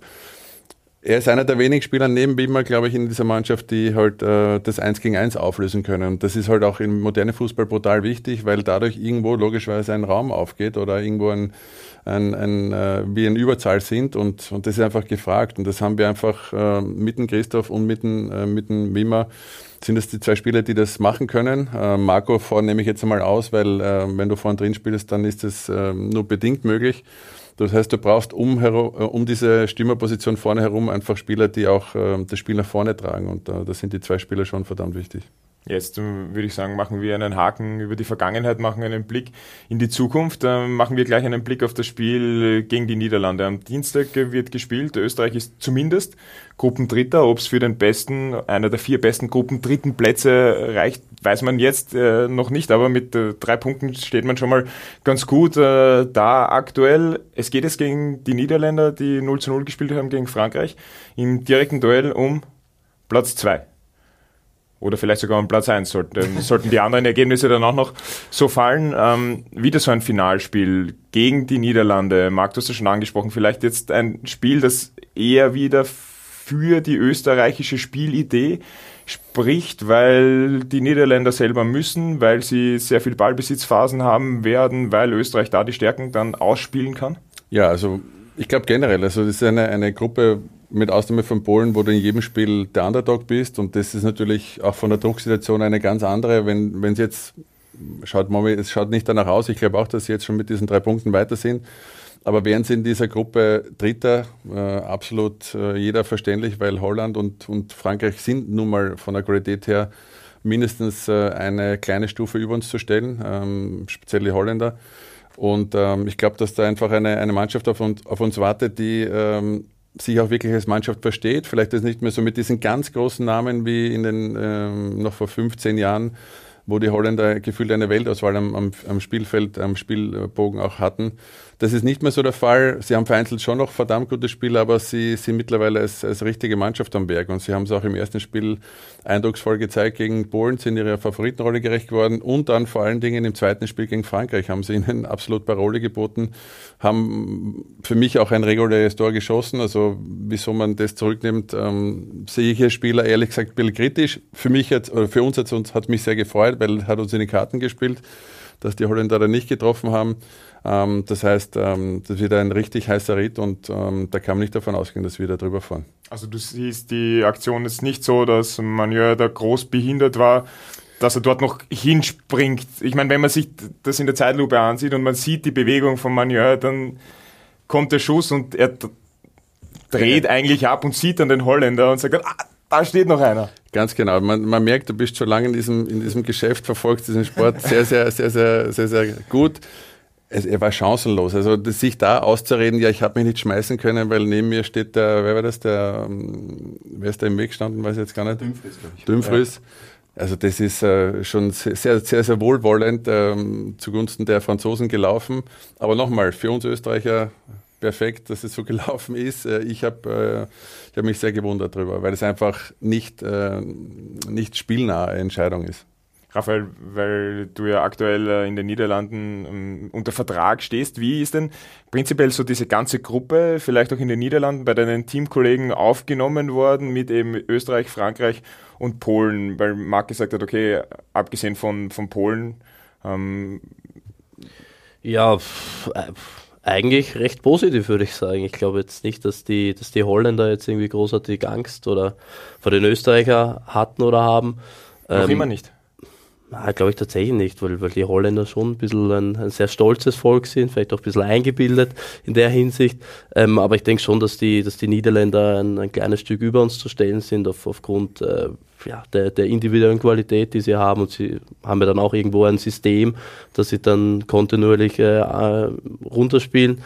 er ist einer der wenigen Spieler neben Wimmer, glaube ich, in dieser Mannschaft, die halt äh, das Eins gegen Eins auflösen können. Und das ist halt auch im modernen Fußball brutal wichtig, weil dadurch irgendwo logischerweise ein Raum aufgeht oder irgendwo ein, ein, ein äh, wie eine Überzahl sind und, und das ist einfach gefragt. Und das haben wir einfach äh, mit dem Christoph und mit dem, äh, mit dem Wimmer sind es die zwei Spieler, die das machen können. Äh, Marco vorne nehme ich jetzt einmal aus, weil äh, wenn du vorne drin spielst, dann ist das äh, nur bedingt möglich. Das heißt, du brauchst um, herum, um diese Stürmerposition vorne herum einfach Spieler, die auch äh, das Spiel nach vorne tragen. Und äh, da sind die zwei Spieler schon verdammt wichtig. Jetzt würde ich sagen, machen wir einen Haken über die Vergangenheit, machen einen Blick in die Zukunft. Äh, machen wir gleich einen Blick auf das Spiel gegen die Niederlande. Am Dienstag wird gespielt. Österreich ist zumindest Gruppendritter. Ob es für den besten, einer der vier besten Gruppendritten Plätze reicht, weiß man jetzt äh, noch nicht. Aber mit äh, drei Punkten steht man schon mal ganz gut äh, da aktuell. Es geht jetzt gegen die Niederländer, die null zu null gespielt haben gegen Frankreich, im direkten Duell um Platz zwei. Oder vielleicht sogar um Platz eins, sollten, sollten die anderen Ergebnisse dann auch noch so fallen. Ähm, wieder so ein Finalspiel gegen die Niederlande. Marc, du hast es schon angesprochen, vielleicht jetzt ein Spiel, das eher wieder für die österreichische Spielidee spricht, weil die Niederländer selber müssen, weil sie sehr viel Ballbesitzphasen haben werden, weil Österreich da die Stärken dann ausspielen kann? Ja, also ich glaube generell, also das ist eine, eine Gruppe, mit Ausnahme von Polen, wo du in jedem Spiel der Underdog bist. Und das ist natürlich auch von der Drucksituation eine ganz andere. Wenn wenn es jetzt, schaut es schaut nicht danach aus, ich glaube auch, dass sie jetzt schon mit diesen drei Punkten weiter sind. Aber wären sie in dieser Gruppe Dritter, äh, absolut äh, jeder verständlich, weil Holland und, und Frankreich sind nun mal von der Qualität her mindestens äh, eine kleine Stufe über uns zu stellen, ähm, speziell die Holländer. Und ähm, ich glaube, dass da einfach eine, eine Mannschaft auf uns, auf uns wartet, die ähm, sich auch wirklich als Mannschaft versteht. Vielleicht ist nicht mehr so mit diesen ganz großen Namen wie in den ähm, noch vor fünfzehn Jahren, wo die Holländer gefühlt eine Weltauswahl am, am, am Spielfeld, am Spielbogen auch hatten. Das ist nicht mehr so der Fall. Sie haben vereinzelt schon noch verdammt gute Spieler, aber sie sind mittlerweile als, als richtige Mannschaft am Berg. Und sie haben es auch im ersten Spiel eindrucksvoll gezeigt gegen Polen, sind ihrer Favoritenrolle gerecht geworden. Und dann vor allen Dingen im zweiten Spiel gegen Frankreich haben sie ihnen absolut Parole geboten, haben für mich auch ein reguläres Tor geschossen. Also wieso man das zurücknimmt, ähm, sehe ich als Spieler ehrlich gesagt ein bisschen kritisch. Für mich jetzt, oder für uns hat es hat mich sehr gefreut, weil hat uns in die Karten gespielt, dass die Holländer da nicht getroffen haben. Ähm, das heißt, ähm, das wird ein richtig heißer Ritt und ähm, da kann man nicht davon ausgehen, dass wir da drüber fahren. Also du siehst die Aktion jetzt nicht so, dass Manuel da groß behindert war, dass er dort noch hinspringt. Ich meine, wenn man sich das in der Zeitlupe ansieht und man sieht die Bewegung von Manuel, dann kommt der Schuss und er dreht ja. eigentlich ab und sieht dann den Holländer und sagt, ah, da steht noch einer. Ganz genau. Man, man merkt, du bist schon lange in diesem, in diesem Geschäft, verfolgst diesen Sport sehr, sehr, sehr, sehr, sehr, sehr gut. Es, er war chancenlos. Also das, sich da auszureden, ja, ich habe mich nicht schmeißen können, weil neben mir steht der, wer war das, der, wer ist da im Weg gestanden, weiß ich jetzt gar nicht. Dumfries, glaube ich. Dumfries. Ja. Also das ist äh, schon sehr, sehr, sehr wohlwollend ähm, zugunsten der Franzosen gelaufen. Aber nochmal, für uns Österreicher perfekt, dass es so gelaufen ist. Ich habe äh, ich hab mich sehr gewundert darüber, weil es einfach nicht, äh, nicht spielnahe Entscheidung ist. Raphael, weil du ja aktuell in den Niederlanden ähm, unter Vertrag stehst, wie ist denn prinzipiell so diese ganze Gruppe, vielleicht auch in den Niederlanden, bei deinen Teamkollegen aufgenommen worden mit eben Österreich, Frankreich und Polen? Weil Marc gesagt hat, okay, abgesehen von, von Polen. Ähm, ja, pff, äh, eigentlich recht positiv, würde ich sagen. Ich glaube jetzt nicht, dass die, dass die Holländer jetzt irgendwie großartig Angst oder vor den Österreicher hatten oder haben. Noch ähm, immer nicht. Na, glaube ich tatsächlich nicht, weil, weil die Holländer schon ein bisschen ein, ein sehr stolzes Volk sind, vielleicht auch ein bisschen eingebildet in der Hinsicht. Ähm, aber ich denke schon, dass die, dass die Niederländer ein, ein kleines Stück über uns zu stellen sind, auf, aufgrund äh, ja, der, der individuellen Qualität, die sie haben. Und sie haben ja dann auch irgendwo ein System, das sie dann kontinuierlich äh, runterspielen.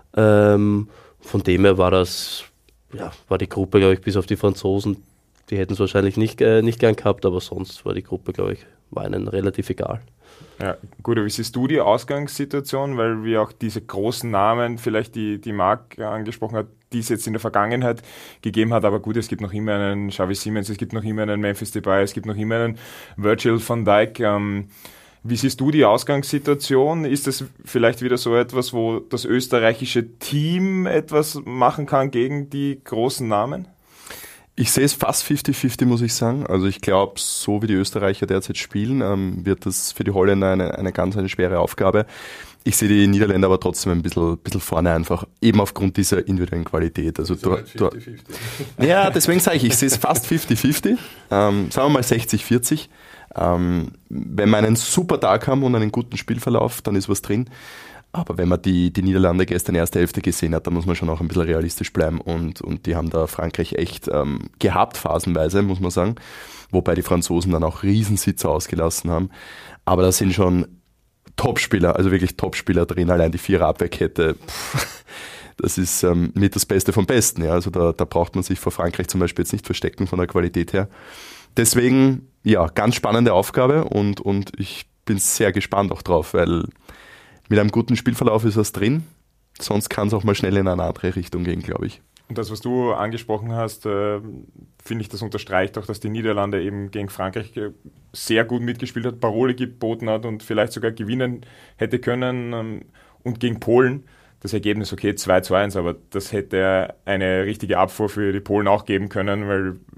Ähm, von dem her war das, ja, war die Gruppe, glaube ich, bis auf die Franzosen, die hätten es wahrscheinlich nicht, äh, nicht gern gehabt, aber sonst war die Gruppe, glaube ich, war ihnen relativ egal. Ja, gut, aber wie siehst du die Ausgangssituation, weil wir auch diese großen Namen, vielleicht die, die Marc angesprochen hat, die es jetzt in der Vergangenheit gegeben hat, aber gut, es gibt noch immer einen Xavi Simons, es gibt noch immer einen Memphis Depay, es gibt noch immer einen Virgil van Dijk. Ähm, wie siehst du die Ausgangssituation? Ist das vielleicht wieder so etwas, wo das österreichische Team etwas machen kann gegen die großen Namen? Ich sehe es fast fünfzig fünfzig, muss ich sagen. Also ich glaube, so wie die Österreicher derzeit spielen, ähm, wird das für die Holländer eine, eine ganz eine schwere Aufgabe. Ich sehe die Niederländer aber trotzdem ein bisschen, bisschen vorne einfach, eben aufgrund dieser individuellen Qualität. Also du, du, ja, deswegen sage ich, ich sehe es fast fünfzig fünfzig, ähm, sagen wir mal sechzig vierzig. Ähm, wenn wir einen super Tag haben und einen guten Spielverlauf, dann ist was drin. Aber wenn man die, die Niederlande gestern erste Hälfte gesehen hat, dann muss man schon auch ein bisschen realistisch bleiben und, und die haben da Frankreich echt ähm, gehabt, phasenweise, muss man sagen, wobei die Franzosen dann auch Riesensitzer ausgelassen haben. Aber da sind schon Topspieler, also wirklich Topspieler drin, allein die Vierer-Abwehrkette, pff, das ist ähm, mit das Beste vom Besten. Ja. Also da, da braucht man sich vor Frankreich zum Beispiel jetzt nicht verstecken von der Qualität her. Deswegen, ja, ganz spannende Aufgabe und, und ich bin sehr gespannt auch drauf, weil mit einem guten Spielverlauf ist was drin, sonst kann es auch mal schnell in eine andere Richtung gehen, glaube ich. Und das, was du angesprochen hast, äh, finde ich, das unterstreicht auch, dass die Niederlande eben gegen Frankreich sehr gut mitgespielt hat, Parole geboten hat und vielleicht sogar gewinnen hätte können. Ähm, und gegen Polen, das Ergebnis, okay, zwei zu eins, aber das hätte eine richtige Abfuhr für die Polen auch geben können, weil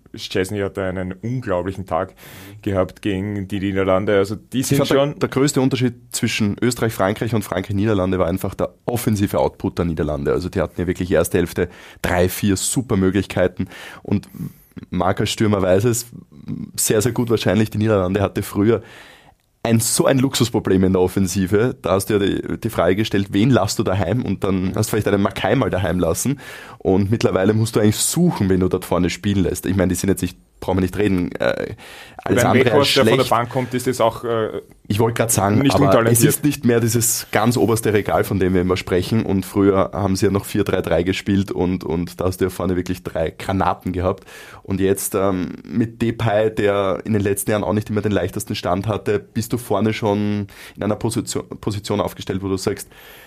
Szczesny hat einen unglaublichen Tag gehabt gegen die Niederlande. Also die sind fand, schon... Der, der größte Unterschied zwischen Österreich, Frankreich und Frankreich-Niederlande war einfach der offensive Output der Niederlande. Also die hatten ja wirklich erste Hälfte drei, vier super Möglichkeiten und Marc als Stürmer weiß es sehr, sehr gut wahrscheinlich. Die Niederlande hatte früher ein, so ein Luxusproblem in der Offensive. Da hast du ja die, die Frage gestellt, wen lässt du daheim? Und dann hast du vielleicht einen Mackay mal daheim lassen. Und mittlerweile musst du eigentlich suchen, wen du dort vorne spielen lässt. Ich meine, die sind jetzt nicht, brauchen wir nicht reden, äh, alles Wenn andere als schlecht. der von der Bank kommt, ist das auch äh, Ich wollte gerade sagen, nicht aber untalentiert. es ist nicht mehr dieses ganz oberste Regal, von dem wir immer sprechen. Und früher haben sie ja noch vier drei drei gespielt und, und da hast du ja vorne wirklich drei Granaten gehabt. Und jetzt ähm, mit Depay, der in den letzten Jahren auch nicht immer den leichtesten Stand hatte, bist du vorne schon in einer Position, Position aufgestellt, wo du sagst,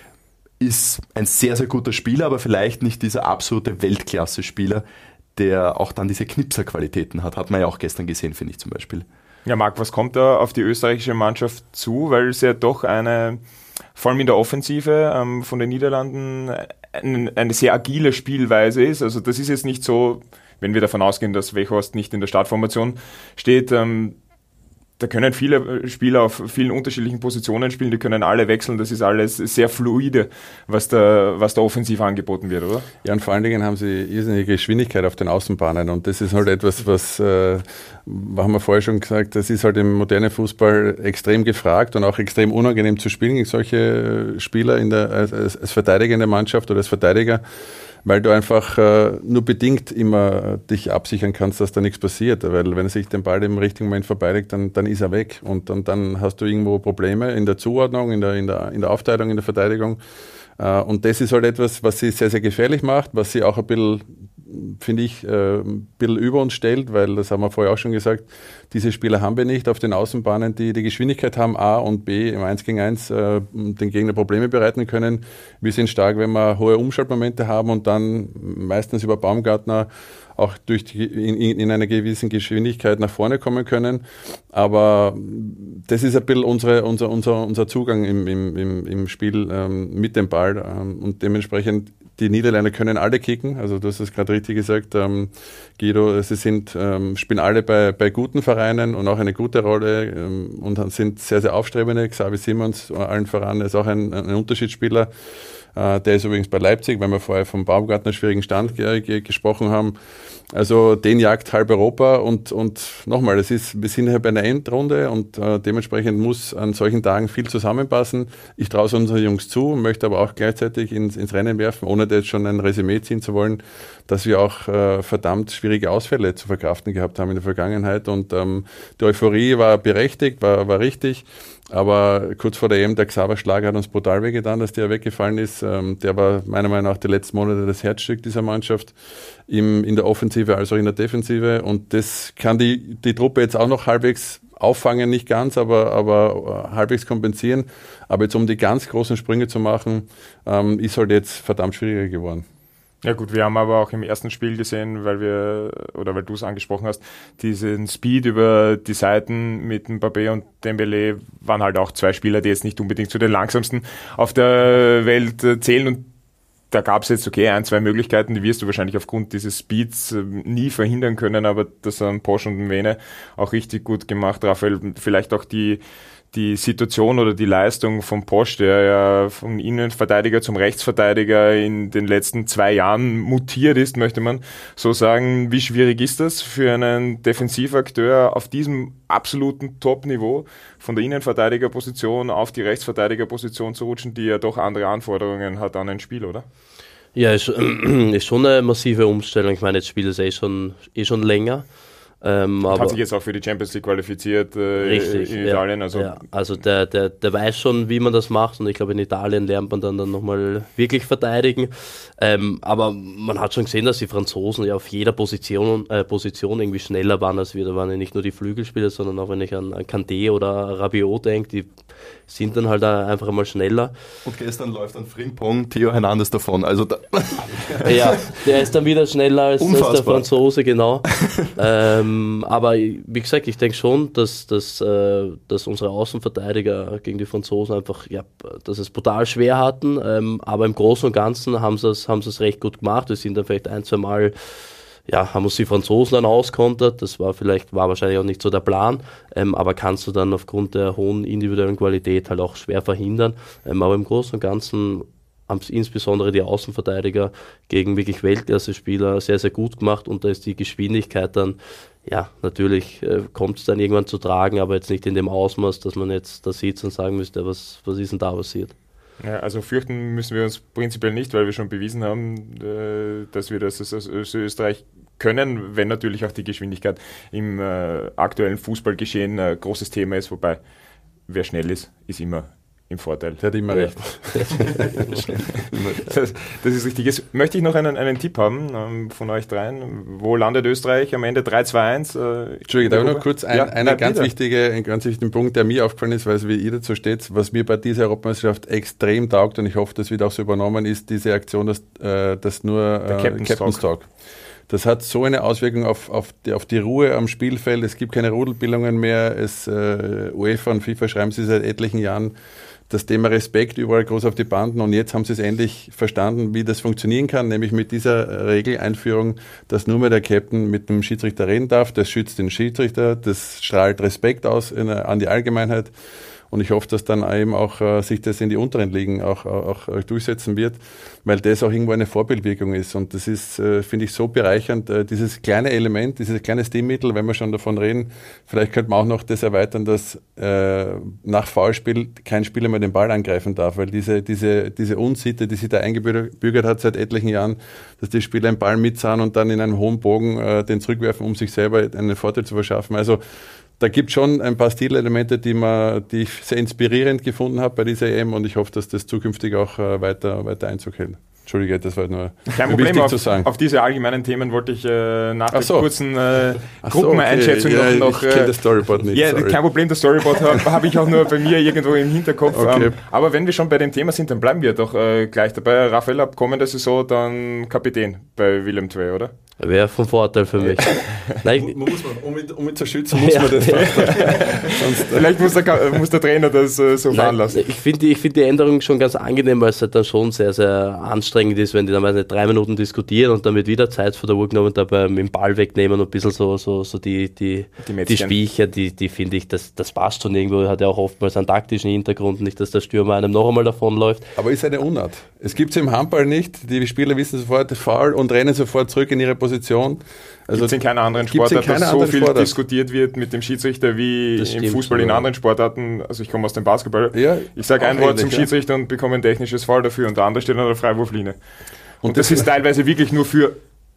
ist ein sehr, sehr guter Spieler, aber vielleicht nicht dieser absolute Weltklasse-Spieler, der auch dann diese Knipser-Qualitäten hat. Hat man ja auch gestern gesehen, finde ich zum Beispiel. Ja, Marc, was kommt da auf die österreichische Mannschaft zu? Weil es ja doch eine, vor allem in der Offensive ähm, von den Niederlanden, eine, eine sehr agile Spielweise ist. Also das ist jetzt nicht so, wenn wir davon ausgehen, dass Weghorst nicht in der Startformation steht, ähm, da können viele Spieler auf vielen unterschiedlichen Positionen spielen, die können alle wechseln, das ist alles sehr fluide, was da, was da offensiv angeboten wird, oder? Ja, und vor allen Dingen haben sie irrsinnige Geschwindigkeit auf den Außenbahnen und das ist halt etwas, was, äh, haben wir vorher schon gesagt, das ist halt im modernen Fußball extrem gefragt und auch extrem unangenehm zu spielen gegen solche Spieler in der, als, als Verteidiger in der Mannschaft oder als Verteidiger, weil du einfach äh, nur bedingt immer dich absichern kannst, dass da nichts passiert. Weil wenn er sich den Ball im richtigen Moment verteidigt, dann, dann ist er weg. Und dann, dann hast du irgendwo Probleme in der Zuordnung, in der, in der, in der Aufteilung, in der Verteidigung. Äh, und das ist halt etwas, was sie sehr, sehr gefährlich macht, was sie auch ein bisschen, finde ich, äh, ein bisschen über uns stellt, weil, das haben wir vorher auch schon gesagt, diese Spieler haben wir nicht auf den Außenbahnen, die die Geschwindigkeit haben, A und B im eins gegen eins äh, den Gegner Probleme bereiten können. Wir sind stark, wenn wir hohe Umschaltmomente haben und dann meistens über Baumgartner auch durch die, in, in einer gewissen Geschwindigkeit nach vorne kommen können. Aber das ist ein bisschen unsere, unser, unser, unser Zugang im, im, im Spiel ähm, mit dem Ball. Ähm, und dementsprechend, die Niederländer können alle kicken. Also du hast es gerade richtig gesagt, ähm, Guido, sie sind, ähm, spielen alle bei, bei guten Vereinen und auch eine gute Rolle ähm, und sind sehr, sehr aufstrebende. Xavi Simons, allen voran, ist auch ein, ein Unterschiedsspieler. Uh, der ist übrigens bei Leipzig, weil wir vorher vom Baumgartner schwierigen Stand ge- ge- gesprochen haben. Also den jagt halb Europa und, und nochmal, das ist, wir sind hier bei einer Endrunde und uh, dementsprechend muss an solchen Tagen viel zusammenpassen. Ich traue es unseren Jungs zu, möchte aber auch gleichzeitig ins, ins Rennen werfen, ohne da jetzt schon ein Resümee ziehen zu wollen, dass wir auch uh, verdammt schwierige Ausfälle zu verkraften gehabt haben in der Vergangenheit und um, die Euphorie war berechtigt, war, war richtig. Aber kurz vor der E M, der Xaver-Schlag hat uns brutal wehgetan, dass der weggefallen ist. Ähm, der war meiner Meinung nach die letzten Monate das Herzstück dieser Mannschaft, im, in der Offensive als auch in der Defensive. Und das kann die, die Truppe jetzt auch noch halbwegs auffangen, nicht ganz, aber, aber halbwegs kompensieren. Aber jetzt um die ganz großen Sprünge zu machen, ähm, ist halt jetzt verdammt schwieriger geworden. Ja gut, wir haben aber auch im ersten Spiel gesehen, weil wir, oder weil du es angesprochen hast, diesen Speed über die Seiten mit Mbappé und Dembélé waren halt auch zwei Spieler, die jetzt nicht unbedingt zu den langsamsten auf der Welt zählen und da gab es jetzt okay ein, zwei Möglichkeiten, die wirst du wahrscheinlich aufgrund dieses Speeds nie verhindern können, aber das haben Posch und Vene auch richtig gut gemacht. Raphael, vielleicht auch die die Situation oder die Leistung von Posch, der ja vom Innenverteidiger zum Rechtsverteidiger in den letzten zwei Jahren mutiert ist, möchte man so sagen. Wie schwierig ist das für einen Defensivakteur auf diesem absoluten Top-Niveau von der Innenverteidigerposition auf die Rechtsverteidigerposition zu rutschen, die ja doch andere Anforderungen hat an ein Spiel, oder? Ja, ist, ist schon eine massive Umstellung. Ich meine, das Spiel ist eh schon, eh schon länger. Ähm, hat aber sich jetzt auch für die Champions League qualifiziert äh, richtig, in ja, Italien. Also, ja, also der, der, der weiß schon, wie man das macht und ich glaube, in Italien lernt man dann, dann nochmal wirklich verteidigen. Ähm, aber man hat schon gesehen, dass die Franzosen ja auf jeder Position, äh, Position irgendwie schneller waren als wir. Da waren ja nicht nur die Flügelspieler, sondern auch wenn ich an, an Kanté oder Rabiot denke, die sind dann halt einfach einmal schneller. Und gestern läuft dann Frimpong Theo Hernandez davon. Also da ja, der ist dann wieder schneller als, als der Franzose, genau. ähm, aber wie gesagt, ich denke schon, dass, dass, äh, dass unsere Außenverteidiger gegen die Franzosen einfach, ja, dass es brutal schwer hatten. Ähm, aber im Großen und Ganzen haben sie es haben sie es recht gut gemacht. Wir sind dann vielleicht ein, zwei Mal ja, haben uns die Franzosen dann auskontert, das war vielleicht, war wahrscheinlich auch nicht so der Plan, ähm, aber kannst du dann aufgrund der hohen individuellen Qualität halt auch schwer verhindern. Ähm, aber im Großen und Ganzen haben es insbesondere die Außenverteidiger gegen wirklich Weltklasse-Spieler sehr, sehr gut gemacht und da ist die Geschwindigkeit dann, ja, natürlich äh, kommt es dann irgendwann zu tragen, aber jetzt nicht in dem Ausmaß, dass man jetzt da sitzt und sagen müsste, was, was ist denn da passiert. Ja, also fürchten müssen wir uns prinzipiell nicht, weil wir schon bewiesen haben, äh, dass wir das als Österreich können, wenn natürlich auch die Geschwindigkeit im äh, aktuellen Fußballgeschehen ein großes Thema ist, wobei wer schnell ist, ist immer im Vorteil. Der hat immer recht. das, das ist richtig. Jetzt möchte ich noch einen, einen Tipp haben ähm, von euch dreien. Wo landet Österreich am Ende? drei zwei eins? Äh, Entschuldigung, darf ich noch kurz ein, ja, eine ganz wichtige, einen ganz wichtigen Punkt, der mir aufgefallen ist, weil es wie ihr dazu steht, was mir bei dieser Europameisterschaft extrem taugt und ich hoffe, das wird auch so übernommen, ist diese Aktion, dass, äh, dass nur äh, Captain's Captain's Talk. Das hat so eine Auswirkung auf, auf, die, auf die Ruhe am Spielfeld. Es gibt keine Rudelbildungen mehr. Es, äh, UEFA und FIFA schreiben sie seit etlichen Jahren das Thema Respekt überall groß auf die Banden und jetzt haben sie es endlich verstanden, wie das funktionieren kann, nämlich mit dieser Regeleinführung, dass nur mehr der Captain mit dem Schiedsrichter reden darf. Das schützt den Schiedsrichter, das strahlt Respekt aus in, an die Allgemeinheit. Und ich hoffe, dass dann eben auch äh, sich das in die unteren Ligen auch, auch, auch durchsetzen wird, weil das auch irgendwo eine Vorbildwirkung ist. Und das ist, äh, finde ich, so bereichernd, äh, dieses kleine Element, dieses kleine Stilmittel, wenn wir schon davon reden, vielleicht könnte man auch noch das erweitern, dass äh, nach Foulspiel kein Spieler mehr den Ball angreifen darf, weil diese, diese, diese Unsitte, die sich da eingebürgert hat seit etlichen Jahren, dass die Spieler einen Ball mitsahen und dann in einem hohen Bogen äh, den zurückwerfen, um sich selber einen Vorteil zu verschaffen. Also da gibt es schon ein paar Stilelemente, die, man, die ich sehr inspirierend gefunden habe bei dieser E M und ich hoffe, dass das zukünftig auch äh, weiter, weiter Einzug hält. Entschuldige, das war nur Kein nur Problem, wichtig auf, zu sagen. Auf diese allgemeinen Themen wollte ich äh, nach der so. kurzen äh, Ach so, Gruppeneinschätzung okay. noch... noch ja, ich kenne das Storyboard nicht. Ja, sorry. kein Problem, das Storyboard habe hab ich auch nur bei mir irgendwo im Hinterkopf. Okay. Ähm, aber wenn wir schon bei dem Thema sind, dann bleiben wir doch äh, gleich dabei. Raphael, ab kommender Saison dann Kapitän bei Willem zwei, oder? Wäre von Vorteil für mich. Nein, ich, muss man, um, ihn, um ihn zu schützen, muss man das machen. Sonst, Vielleicht muss der, muss der Trainer das äh, so fahren lassen. Ich finde die, ich find die Änderung schon ganz angenehm, weil es halt dann schon sehr, sehr anstrengend ist, wenn die dann weiß nicht, drei Minuten diskutieren und dann wird wieder Zeit vor der Uhr genommen und dabei mit dem Ball wegnehmen und ein bisschen so, so, so die, die, Die die Spiecher, die, die finde ich, das, das passt schon irgendwo, hat ja auch oftmals einen taktischen Hintergrund, nicht, dass der Stürmer einem noch einmal davonläuft. aber ist eine Unart. Es gibt es im Handball nicht. Die Spieler wissen sofort Foul und rennen sofort zurück in ihre Position. Also Gibt es in keiner anderen gibt's in Sportart, keiner dass so anderen viel Sportart. diskutiert wird mit dem Schiedsrichter wie Das im stimmt, Fußball in ja. anderen Sportarten. Also ich komme aus dem Basketball. Ja, ich sage ein auch Wort zum ähnlich, ja. Schiedsrichter und bekomme ein technisches Foul dafür und der andere steht an der Freiwurflinie. Und, Und das, das ist teilweise wirklich nur für...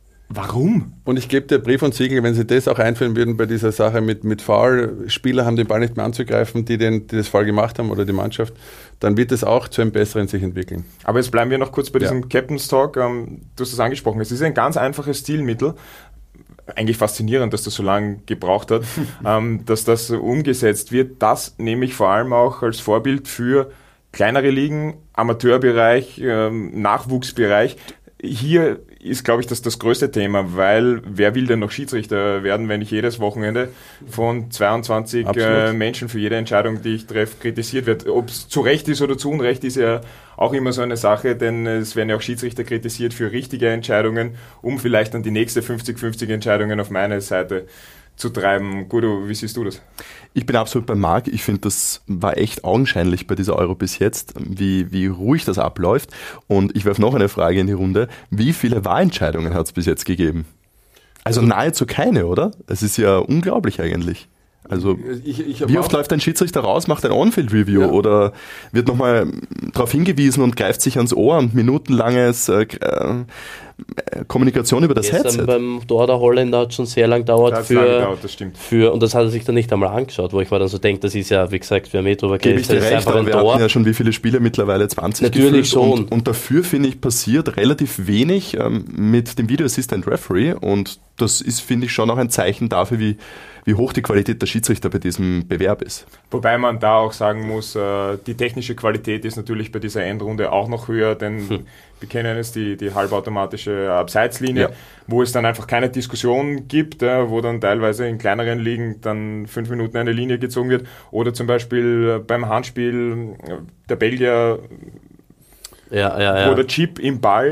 Warum? Und ich gebe dir Brief und Siegel, wenn sie das auch einführen würden bei dieser Sache mit, mit Foul, Spieler haben den Ball nicht mehr anzugreifen, die, den, die das Foul gemacht haben oder die Mannschaft, dann wird es auch zu einem Besseren sich entwickeln. Aber jetzt bleiben wir noch kurz bei Ja. diesem Captain's Talk. Ähm, du hast es angesprochen. Es ist ein ganz einfaches Stilmittel. Eigentlich faszinierend, dass das so lange gebraucht hat, ähm, dass das umgesetzt wird. Das nehme ich vor allem auch als Vorbild für kleinere Ligen, Amateurbereich, ähm, Nachwuchsbereich. Hier ist, glaube ich, das das größte Thema, weil wer will denn noch Schiedsrichter werden, wenn ich jedes Wochenende von zweiundzwanzig äh, Menschen für jede Entscheidung, die ich treffe, kritisiert wird. Ob es zu Recht ist oder zu Unrecht, ist ja auch immer so eine Sache, denn es werden ja auch Schiedsrichter kritisiert für richtige Entscheidungen, um vielleicht dann die nächste fünfzig fünfzig Entscheidungen auf meine Seite zu treiben. Guido, wie siehst du das? Ich bin absolut bei Marc. Ich finde, das war echt augenscheinlich bei dieser Euro bis jetzt, wie, wie ruhig das abläuft. Und ich werfe noch eine Frage in die Runde. Wie viele Wahlentscheidungen hat es bis jetzt gegeben? Also nahezu keine, oder? Es ist ja unglaublich eigentlich. Also Ich, ich hab wie auch- oft läuft ein Schiedsrichter raus, macht ein On-Field-Review Ja. oder wird nochmal darauf hingewiesen und greift sich ans Ohr und minutenlanges äh, äh, Kommunikation über das Gestern Headset. beim Tor der Holländer hat schon sehr lang gedauert Da hat's für, lange gedauert, das stimmt. für, und das hat er sich dann nicht einmal angeschaut, wo ich mir dann so denke, das ist ja, wie gesagt, wir haben eh drüber Gebe ich geredet, dir das ist recht, einfach aber ein wir Tor. hatten ja schon wie viele Spiele mittlerweile, zwanzig Natürlich gefühlt schon. Und, und dafür, finde ich, passiert relativ wenig ähm, mit dem Video Assistant Referee und das ist, finde ich, schon auch ein Zeichen dafür, wie, wie hoch die Qualität der Schiedsrichter bei diesem Bewerb ist. Wobei man da auch sagen muss, äh, die technische Qualität ist natürlich bei dieser Endrunde auch noch höher, denn Hm. wir kennen es, die, die halbautomatische Abseitslinie, Ja. wo es dann einfach keine Diskussion gibt, äh, wo dann teilweise in kleineren Ligen dann fünf Minuten eine Linie gezogen wird. Oder zum Beispiel äh, beim Handspiel äh, der Belgier, Ja, ja, wo ja. der Chip im Ball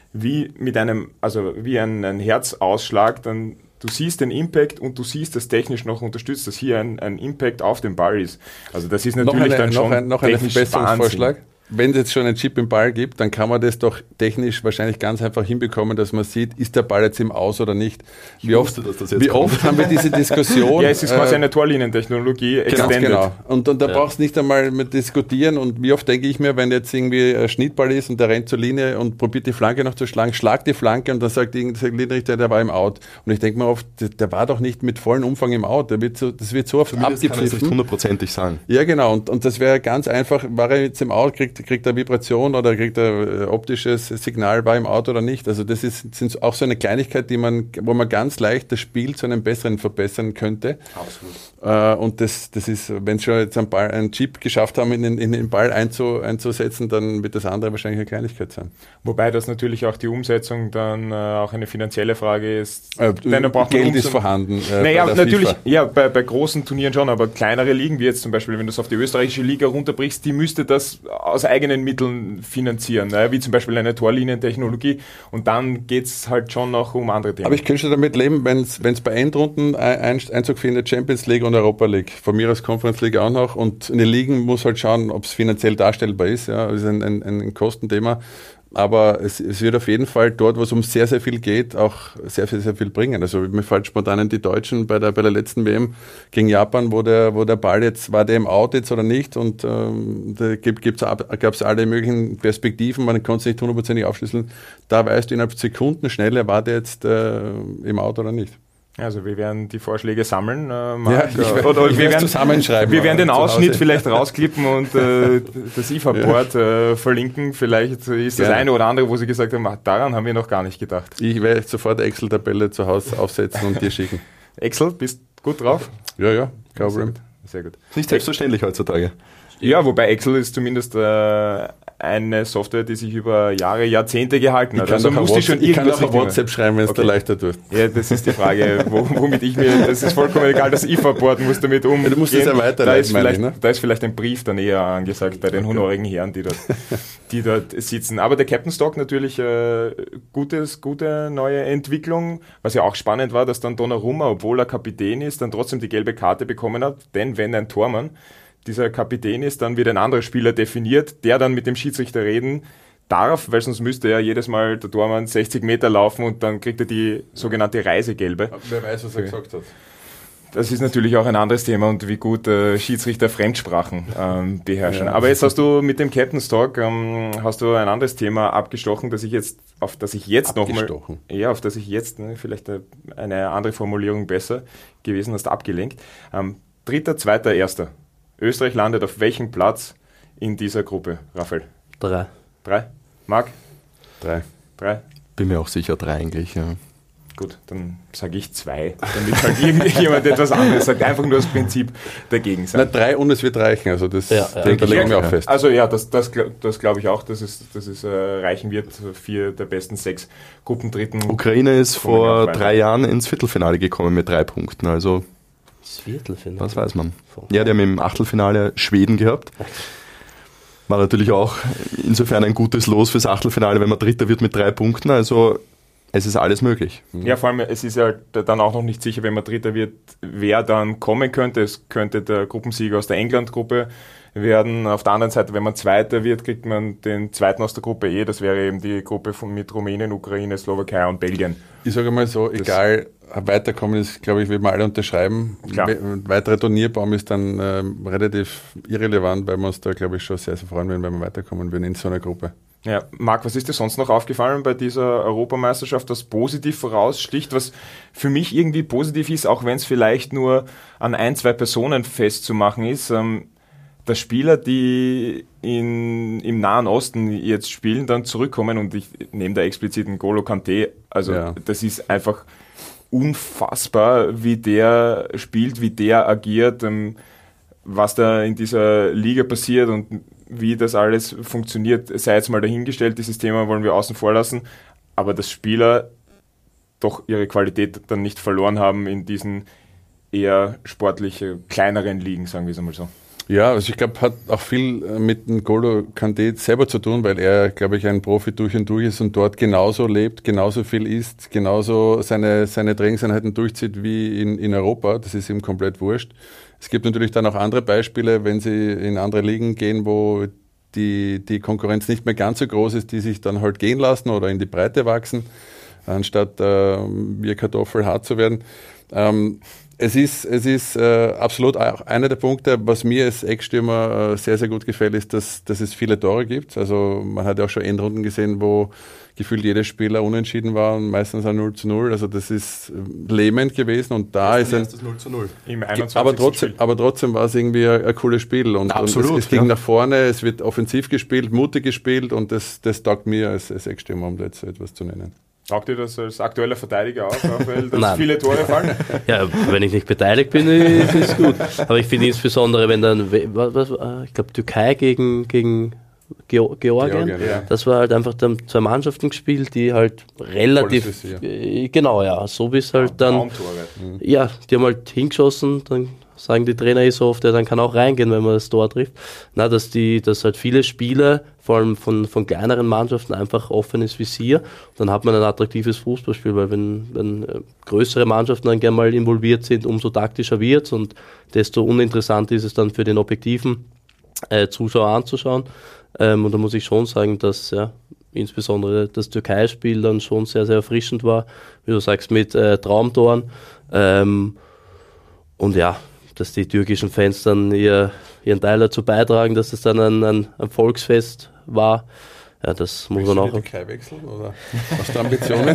wie mit einem, also wie ein, ein Herzausschlag, dann du siehst den Impact und du siehst, dass technisch noch unterstützt, dass hier ein, ein Impact auf dem Ball ist. Also das ist natürlich noch eine, dann schon noch ein, noch einen Verbesserungsvorschlag. Wenn es jetzt schon einen Chip im Ball gibt, dann kann man das doch technisch wahrscheinlich ganz einfach hinbekommen, dass man sieht, ist der Ball jetzt im Aus oder nicht. Wie oft, wusste, dass das jetzt wie kommt. oft haben wir diese Diskussion? Ja, es ist quasi äh, eine Torlinientechnologie, extended. Genau. Und, und da ja. brauchst du nicht einmal mit diskutieren. Und wie oft denke ich mir, wenn jetzt irgendwie ein Schnittball ist und der rennt zur Linie und probiert die Flanke noch zu schlagen, schlag die Flanke und dann sagt der Linienrichter, der war im Out. Und ich denke mir oft, der, der war doch nicht mit vollem Umfang im Out. Der wird so, das wird so oft Zumindest kann ich abgepfiffen. nicht hundertprozentig sagen. Ja, genau. Und, und das wäre ganz einfach, war er jetzt im Out, kriegt, kriegt er Vibration oder kriegt er äh, optisches Signal, war im Auto oder nicht. Also das ist sind auch so eine Kleinigkeit, die man, wo man ganz leicht das Spiel zu einem besseren verbessern könnte. Absolut. Äh, und das, das ist, wenn sie schon jetzt einen, Ball, einen Chip geschafft haben, in den, in den Ball einzu, einzusetzen, dann wird das andere wahrscheinlich eine Kleinigkeit sein. Wobei das natürlich auch die Umsetzung dann äh, auch eine finanzielle Frage ist. Äh, Denn da braucht man Geld ist Umsatz- vorhanden. Äh, Naja, bei der natürlich, FIFA. ja, bei, bei großen Turnieren schon, aber kleinere Ligen, wie jetzt zum Beispiel, wenn du es auf die österreichische Liga runterbrichst, die müsste das aus eigenen Mitteln finanzieren, ne? Wie zum Beispiel eine Torlinientechnologie, und dann geht es halt schon noch um andere Themen. Aber ich könnte schon damit leben, wenn es bei Endrunden ein, Einzug findet, Champions League und Europa League, von mir aus Conference League auch noch, und eine Liga muss halt schauen, ob es finanziell darstellbar ist, ja, das ist ein, ein, ein Kostenthema. Aber es, es wird auf jeden Fall dort, wo es um sehr, sehr viel geht, auch sehr, sehr, sehr viel bringen. Also mir fällt spontan an die Deutschen bei der, bei der letzten W M gegen Japan, wo der, wo der Ball jetzt, war der im Out jetzt oder nicht, und ähm, da gab es alle möglichen Perspektiven, man konnte es nicht hundertprozentig aufschlüsseln. Da weißt du innerhalb Sekundenschnelle, schnell, war der jetzt äh, im Out oder nicht. Also wir werden die Vorschläge sammeln, äh, Ja, Marc, ich, äh, oder ich wir werden zusammenschreiben. Wir werden den zu Ausschnitt Hause. vielleicht rausklippen und äh, das I F A-Board äh, verlinken. Vielleicht ist das Gerne. eine oder andere, wo sie gesagt haben, ach, daran haben wir noch gar nicht gedacht. Ich werde sofort eine Excel-Tabelle zu Hause aufsetzen und dir schicken. Excel, bist gut drauf? Ja, ja, kein Sehr Problem. gut. Sehr gut. Nicht selbstverständlich heutzutage. Ja, wobei Excel ist zumindest äh, eine Software, die sich über Jahre, Jahrzehnte gehalten Ich hat. kann Also doch ein musst du schon WhatsApp, ich kann irgendwas auch ein richtig WhatsApp schreiben, wenn es Okay. dir leichter tut. machen. Ja, das ist die Frage, wo, womit ich mir, das ist vollkommen egal, das I F A-Board muss damit umgehen. Ja, du musst es ja weiterleiten, da ist, meine vielleicht, ich, ne? da ist vielleicht ein Brief dann eher angesagt bei den honorigen Herren, die dort, die dort sitzen. Aber der Captain Stock natürlich äh, gutes, gute neue Entwicklung, was ja auch spannend war, dass dann Donnarumma, obwohl er Kapitän ist, dann trotzdem die gelbe Karte bekommen hat, denn wenn ein Tormann dieser Kapitän ist, dann wird ein anderer Spieler definiert, der dann mit dem Schiedsrichter reden darf, weil sonst müsste ja jedes Mal der Tormann sechzig Meter laufen und dann kriegt er die sogenannte Reisegelbe. Wer weiß, was er gesagt hat. Das ist natürlich auch ein anderes Thema und wie gut äh, Schiedsrichter Fremdsprachen ähm, beherrschen. Ja. Aber jetzt hast du mit dem Captain's Talk ähm, hast du ein anderes Thema abgestochen, das ich jetzt, auf das ich jetzt nochmal, Abgestochen. ja, auf das ich jetzt, ne, vielleicht eine andere Formulierung besser gewesen hast, abgelenkt. Ähm, dritter, zweiter, erster. Österreich landet auf welchem Platz in dieser Gruppe, Raphael? Drei. Drei? Marc? Drei. Drei? Bin mir auch sicher, drei eigentlich. Ja. Gut, dann sage ich zwei, damit halt irgendjemand etwas anderes sagt. Einfach nur das Prinzip dagegen Na, sein. drei und es wird reichen. Also das, Ja, ja. da, da legen wir auch fest. Also ja, das, das, gl- das glaube ich auch, dass es, dass es äh, reichen wird, vier der besten sechs Gruppendritten. Ukraine ist Kommen wir auch vor weiter. drei Jahren ins Viertelfinale gekommen mit drei Punkten. Also, Das Viertelfinale. was weiß man. Ja, die haben im Achtelfinale Schweden gehabt. War natürlich auch insofern ein gutes Los fürs Achtelfinale, wenn man Dritter wird mit drei Punkten. Also, es ist alles möglich. Ja, vor allem, es ist ja dann auch noch nicht sicher, wenn man Dritter wird, wer dann kommen könnte. Es könnte der Gruppensieger aus der England-Gruppe werden. Auf der anderen Seite, wenn man Zweiter wird, kriegt man den Zweiten aus der Gruppe E. Das wäre eben die Gruppe von, mit Rumänien, Ukraine, Slowakei und Belgien. Ich sage mal so, egal, weiterkommen ist, glaube ich, wir mal alle unterschreiben. Klar. We- Weiterer Turnierbaum ist dann ähm, relativ irrelevant, weil wir uns da, glaube ich, schon sehr, sehr freuen würden, wenn wir weiterkommen würden in so einer Gruppe. Ja, Marc, was ist dir sonst noch aufgefallen bei dieser Europameisterschaft, was positiv voraussticht, was für mich irgendwie positiv ist, auch wenn es vielleicht nur an ein, zwei Personen festzumachen ist, ähm, dass Spieler, die in, im Nahen Osten jetzt spielen, dann zurückkommen, und ich nehme da explizit einen N'Golo Kanté, also Ja. das ist einfach unfassbar, wie der spielt, wie der agiert, ähm, was da in dieser Liga passiert und wie das alles funktioniert, sei jetzt mal dahingestellt, dieses Thema wollen wir außen vor lassen, aber dass Spieler doch ihre Qualität dann nicht verloren haben in diesen eher sportlich äh, kleineren Ligen, sagen wir es einmal so. Ja, also ich glaube, hat auch viel mit dem N'Golo Kanté selber zu tun, weil er, glaube ich, ein Profi durch und durch ist und dort genauso lebt, genauso viel isst, genauso seine, seine Trainingseinheiten durchzieht wie in, in Europa. Das ist ihm komplett wurscht. Es gibt natürlich dann auch andere Beispiele, wenn sie in andere Ligen gehen, wo die, die Konkurrenz nicht mehr ganz so groß ist, die sich dann halt gehen lassen oder in die Breite wachsen, anstatt äh, wie Kartoffel hart zu werden. Ähm, Es ist, es ist äh, absolut auch einer der Punkte, was mir als Eckstürmer äh, sehr, sehr gut gefällt, ist, dass, dass es viele Tore gibt. Also man hat ja auch schon Endrunden gesehen, wo gefühlt jeder Spieler unentschieden war und meistens ein null zu null. Also das ist lähmend gewesen und da ist ein null zu null. Im einundzwanzigsten aber trotzdem, Spiel. aber trotzdem war es irgendwie ein, ein cooles Spiel und, Absolut, und es, es ging ja. nach vorne, es wird offensiv gespielt, mutig gespielt und das, das taugt mir als, als Eckstürmer, um da jetzt etwas zu nennen. Taugt dir das als aktueller Verteidiger auch, Raphael, dass Nein. viele Tore fallen? Ja, wenn ich nicht beteiligt bin, ist es gut. Aber ich finde insbesondere, wenn dann, was, was, ich glaube, Türkei gegen, gegen Geo- Georgien, Georgien, ja. das war halt einfach dann zwei Mannschaften gespielt, die halt relativ, Volles Visier. äh, genau, ja, so bis halt dann, Traumtore. ja, die haben halt hingeschossen, dann sagen die Trainer eh so oft, ja, dann kann auch reingehen, wenn man das Tor trifft. Na, dass die, dass halt viele Spiele, vor allem von, von kleineren Mannschaften, einfach offenes Visier. Dann hat man ein attraktives Fußballspiel, weil wenn, wenn äh, größere Mannschaften dann gerne mal involviert sind, umso taktischer wird's und desto uninteressant ist es dann für den objektiven äh, Zuschauer anzuschauen. Ähm, und da muss ich schon sagen, dass ja, insbesondere das Türkei-Spiel dann schon sehr, sehr erfrischend war, wie du sagst, mit äh, Traumtoren. Ähm, und ja, dass die türkischen Fans dann ihr, ihren Teil dazu beitragen, dass es dann ein, ein, ein Volksfest war. Ja, das muss man auch. Die Türkei wechseln oder hast du Ambitionen?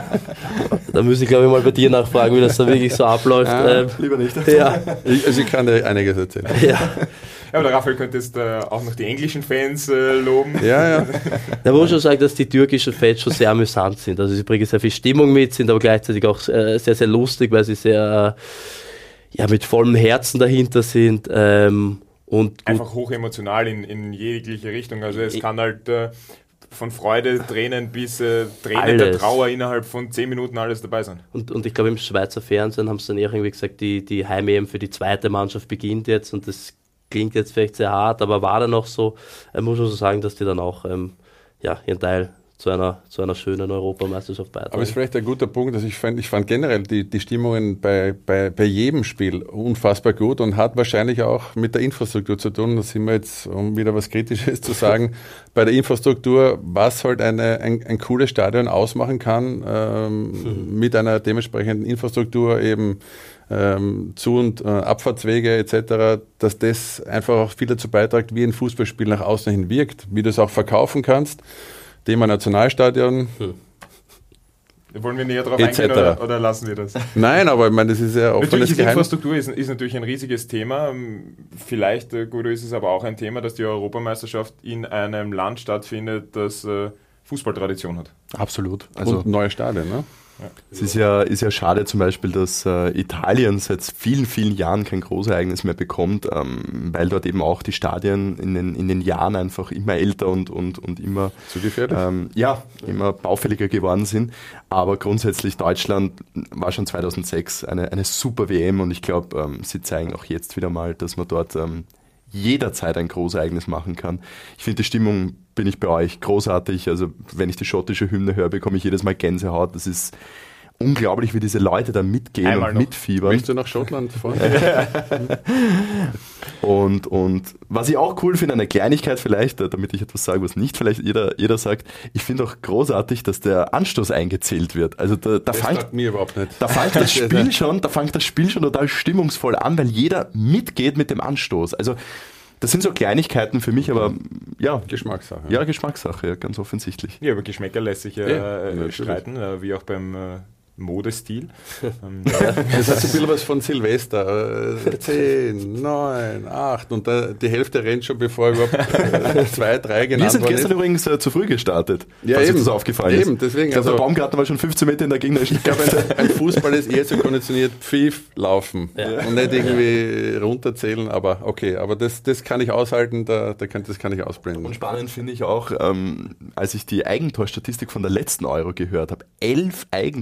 Da muss ich, glaube ich, mal bei dir nachfragen, wie das da wirklich so abläuft. Ah, ähm, Lieber nicht. ja, Ich, also ich kann dir einiges erzählen. ja. Ja, aber der Raphael könnte jetzt äh, auch noch die englischen Fans äh, loben. Ja, ja. Da muss ich schon sagen, dass die türkischen Fans schon sehr amüsant sind. Also sie bringen sehr viel Stimmung mit, sind aber gleichzeitig auch äh, sehr, sehr lustig, weil sie sehr äh, ja, mit vollem Herzen dahinter sind. Ähm, und gut, Einfach hochemotional in, in jegliche Richtung. Also es kann halt äh, von Freude, Tränen bis äh, Tränen der Alles. Trauer innerhalb von zehn Minuten alles dabei sein. Und, und ich glaube, im Schweizer Fernsehen haben sie dann irgendwie gesagt, die, die Heim-E M für die zweite Mannschaft beginnt jetzt und das klingt jetzt vielleicht sehr hart, aber war dann auch so, äh, muss man so sagen, dass die dann auch ähm, ja, ihren Teil zu einer, zu einer schönen Europameisterschaft beitragen. Aber es ist vielleicht ein guter Punkt. Also ich fand, ich fand generell die, die Stimmungen bei, bei, bei jedem Spiel unfassbar gut und hat wahrscheinlich auch mit der Infrastruktur zu tun. Da sind wir jetzt, um wieder was Kritisches zu sagen, bei der Infrastruktur, was halt eine, ein, ein cooles Stadion ausmachen kann, ähm, mhm. mit einer dementsprechenden Infrastruktur eben ähm, Zu- und äh, Abfahrtswege et cetera, dass das einfach auch viel dazu beiträgt, wie ein Fußballspiel nach außen hin wirkt, wie du es auch verkaufen kannst. Thema Nationalstadion. Hm. Wollen wir näher drauf Et eingehen cetera. oder, oder lassen wir das? Nein, aber ich meine, das ist ja offenes Natürlich, die Geheimnis. Infrastruktur ist, ist natürlich ein riesiges Thema. Vielleicht, äh, gut, ist es aber auch ein Thema, dass die Europameisterschaft in einem Land stattfindet, das äh, Fußballtradition hat. Absolut. Also Und neue Stadien, ne? es ist ja, ist ja schade zum Beispiel, dass äh, Italien seit vielen, vielen Jahren kein Großereignis mehr bekommt, ähm, weil dort eben auch die Stadien in den, in den Jahren einfach immer älter und, und, und immer, Zu gefährlich? ähm, ja, immer baufälliger geworden sind. Aber grundsätzlich Deutschland war schon zweitausendsechs eine, eine super W M und ich glaube, ähm, sie zeigen auch jetzt wieder mal, dass man dort ähm, jederzeit ein Großereignis machen kann. Ich finde die Stimmung, bin ich bei euch, großartig. Also wenn ich die schottische Hymne höre, bekomme ich jedes Mal Gänsehaut. Das ist unglaublich, wie diese Leute da mitgehen Einmal und noch. mitfiebern. Möchtest du nach Schottland fahren? Und, und was ich auch cool finde, eine Kleinigkeit vielleicht, damit ich etwas sage, was nicht vielleicht jeder, jeder sagt, ich finde auch großartig, dass der Anstoß eingezählt wird. Also da, da Das fängt sagt mir überhaupt nicht. Da fängt das Spiel schon, da fängt das Spiel schon total stimmungsvoll an, weil jeder mitgeht mit dem Anstoß. Also das sind so Kleinigkeiten für mich, aber ja, Geschmackssache. ja, Geschmackssache, ja, ganz offensichtlich. Ja, über Geschmäcker lässt sich ja, Ja, äh, natürlich. streiten, äh, wie auch beim äh, Modestil. ähm, Das hat so ein bisschen was von Silvester. Äh, Zehn, neun, acht und da, die Hälfte rennt schon, bevor überhaupt äh, zwei, drei genannt Wir sind worden gestern ist. übrigens äh, zu früh gestartet, Ja, falls eben. euch das aufgefallen Eben, ist. deswegen, ich glaube, also- der Baumgarten war schon fünfzehn Meter in der gegnerischen Ich glaube, ein, ein Fußball ist eher so konditioniert, Pfiff, laufen und nicht irgendwie runterzählen, aber okay, aber das, das kann ich aushalten, da, da kann, das kann ich ausblenden. Und spannend finde ich auch, ähm, als ich die Eigentorstatistik von der letzten Euro gehört habe, elf Eigentore, ich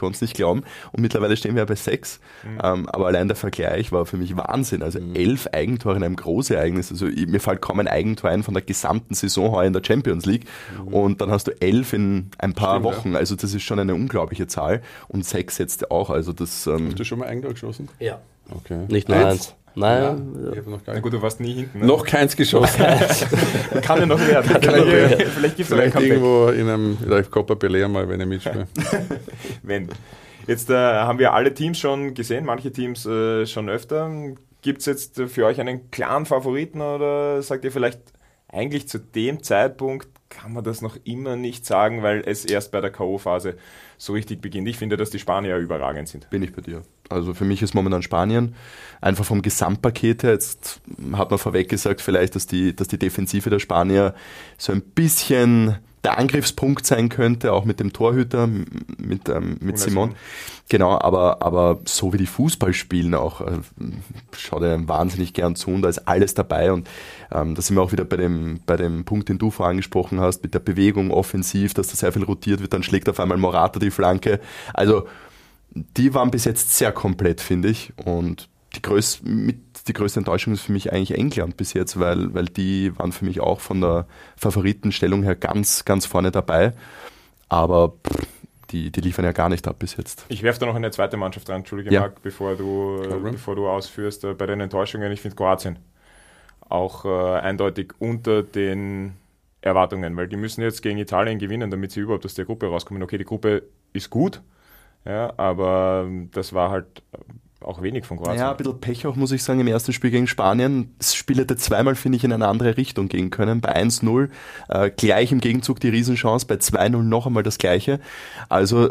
konnte es nicht glauben. Und mittlerweile stehen wir ja bei sechs. Mhm. Ähm, aber allein der Vergleich war für mich Wahnsinn. Also mhm. elf Eigentore in einem Großereignis. Also ich, mir fällt kaum ein Eigentor ein von der gesamten Saison heuer in der Champions League. Mhm. Und dann hast du elf in ein paar Stimmt, Wochen. Ja. Also das ist schon eine unglaubliche Zahl. Und sechs jetzt auch. Also das, ähm, hast du schon mal Eigentor geschossen? Ja. Okay. Nicht nur eins. eins. Nein. Ja, ich hab noch gar Na gut, du warst nie hinten. Ne? Noch keins geschossen. Kann ja noch werden. Kann vielleicht vielleicht, vielleicht gibt es vielleicht irgendwo in einem in der Copa Pelea mal, wenn ich mitspiele. wenn. Jetzt äh, haben wir alle Teams schon gesehen, manche Teams äh, schon öfter. Gibt es jetzt für euch einen klaren Favoriten oder sagt ihr vielleicht, eigentlich zu dem Zeitpunkt kann man das noch immer nicht sagen, weil es erst bei der K O-Phase so richtig beginnt? Ich finde, dass die Spanier überragend sind. Bin ich bei dir. Also für mich ist momentan Spanien einfach vom Gesamtpaket her, jetzt hat man vorweg gesagt vielleicht, dass die, dass die Defensive der Spanier so ein bisschen der Angriffspunkt sein könnte, auch mit dem Torhüter, mit, ähm, mit Simon. Genau, aber, aber so wie die Fußball spielen auch, äh, schaut er wahnsinnig gern zu und da ist alles dabei und ähm, da sind wir auch wieder bei dem, bei dem Punkt, den du vorher angesprochen hast, mit der Bewegung offensiv, dass da sehr viel rotiert wird, dann schlägt auf einmal Morata die Flanke. Also die waren bis jetzt sehr komplett, finde ich, und die, größ, mit, die größte Enttäuschung ist für mich eigentlich England bis jetzt, weil, weil die waren für mich auch von der Favoritenstellung her ganz, ganz vorne dabei. Aber pff, die, die liefern ja gar nicht ab bis jetzt. Ich werfe da noch eine zweite Mannschaft rein, Entschuldige, ja. Marc, bevor du, äh, bevor du ausführst. Äh, bei den Enttäuschungen, ich finde Kroatien auch äh, eindeutig unter den Erwartungen, weil die müssen jetzt gegen Italien gewinnen, damit sie überhaupt aus der Gruppe rauskommen. Okay, die Gruppe ist gut, ja, aber das war halt auch wenig von Kroatien. Ja, ein bisschen Pech auch, muss ich sagen, im ersten Spiel gegen Spanien. Das Spiel hätte zweimal, finde ich, in eine andere Richtung gehen können. Bei eins null äh, gleich im Gegenzug die Riesenchance, bei zwei null noch einmal das Gleiche. Also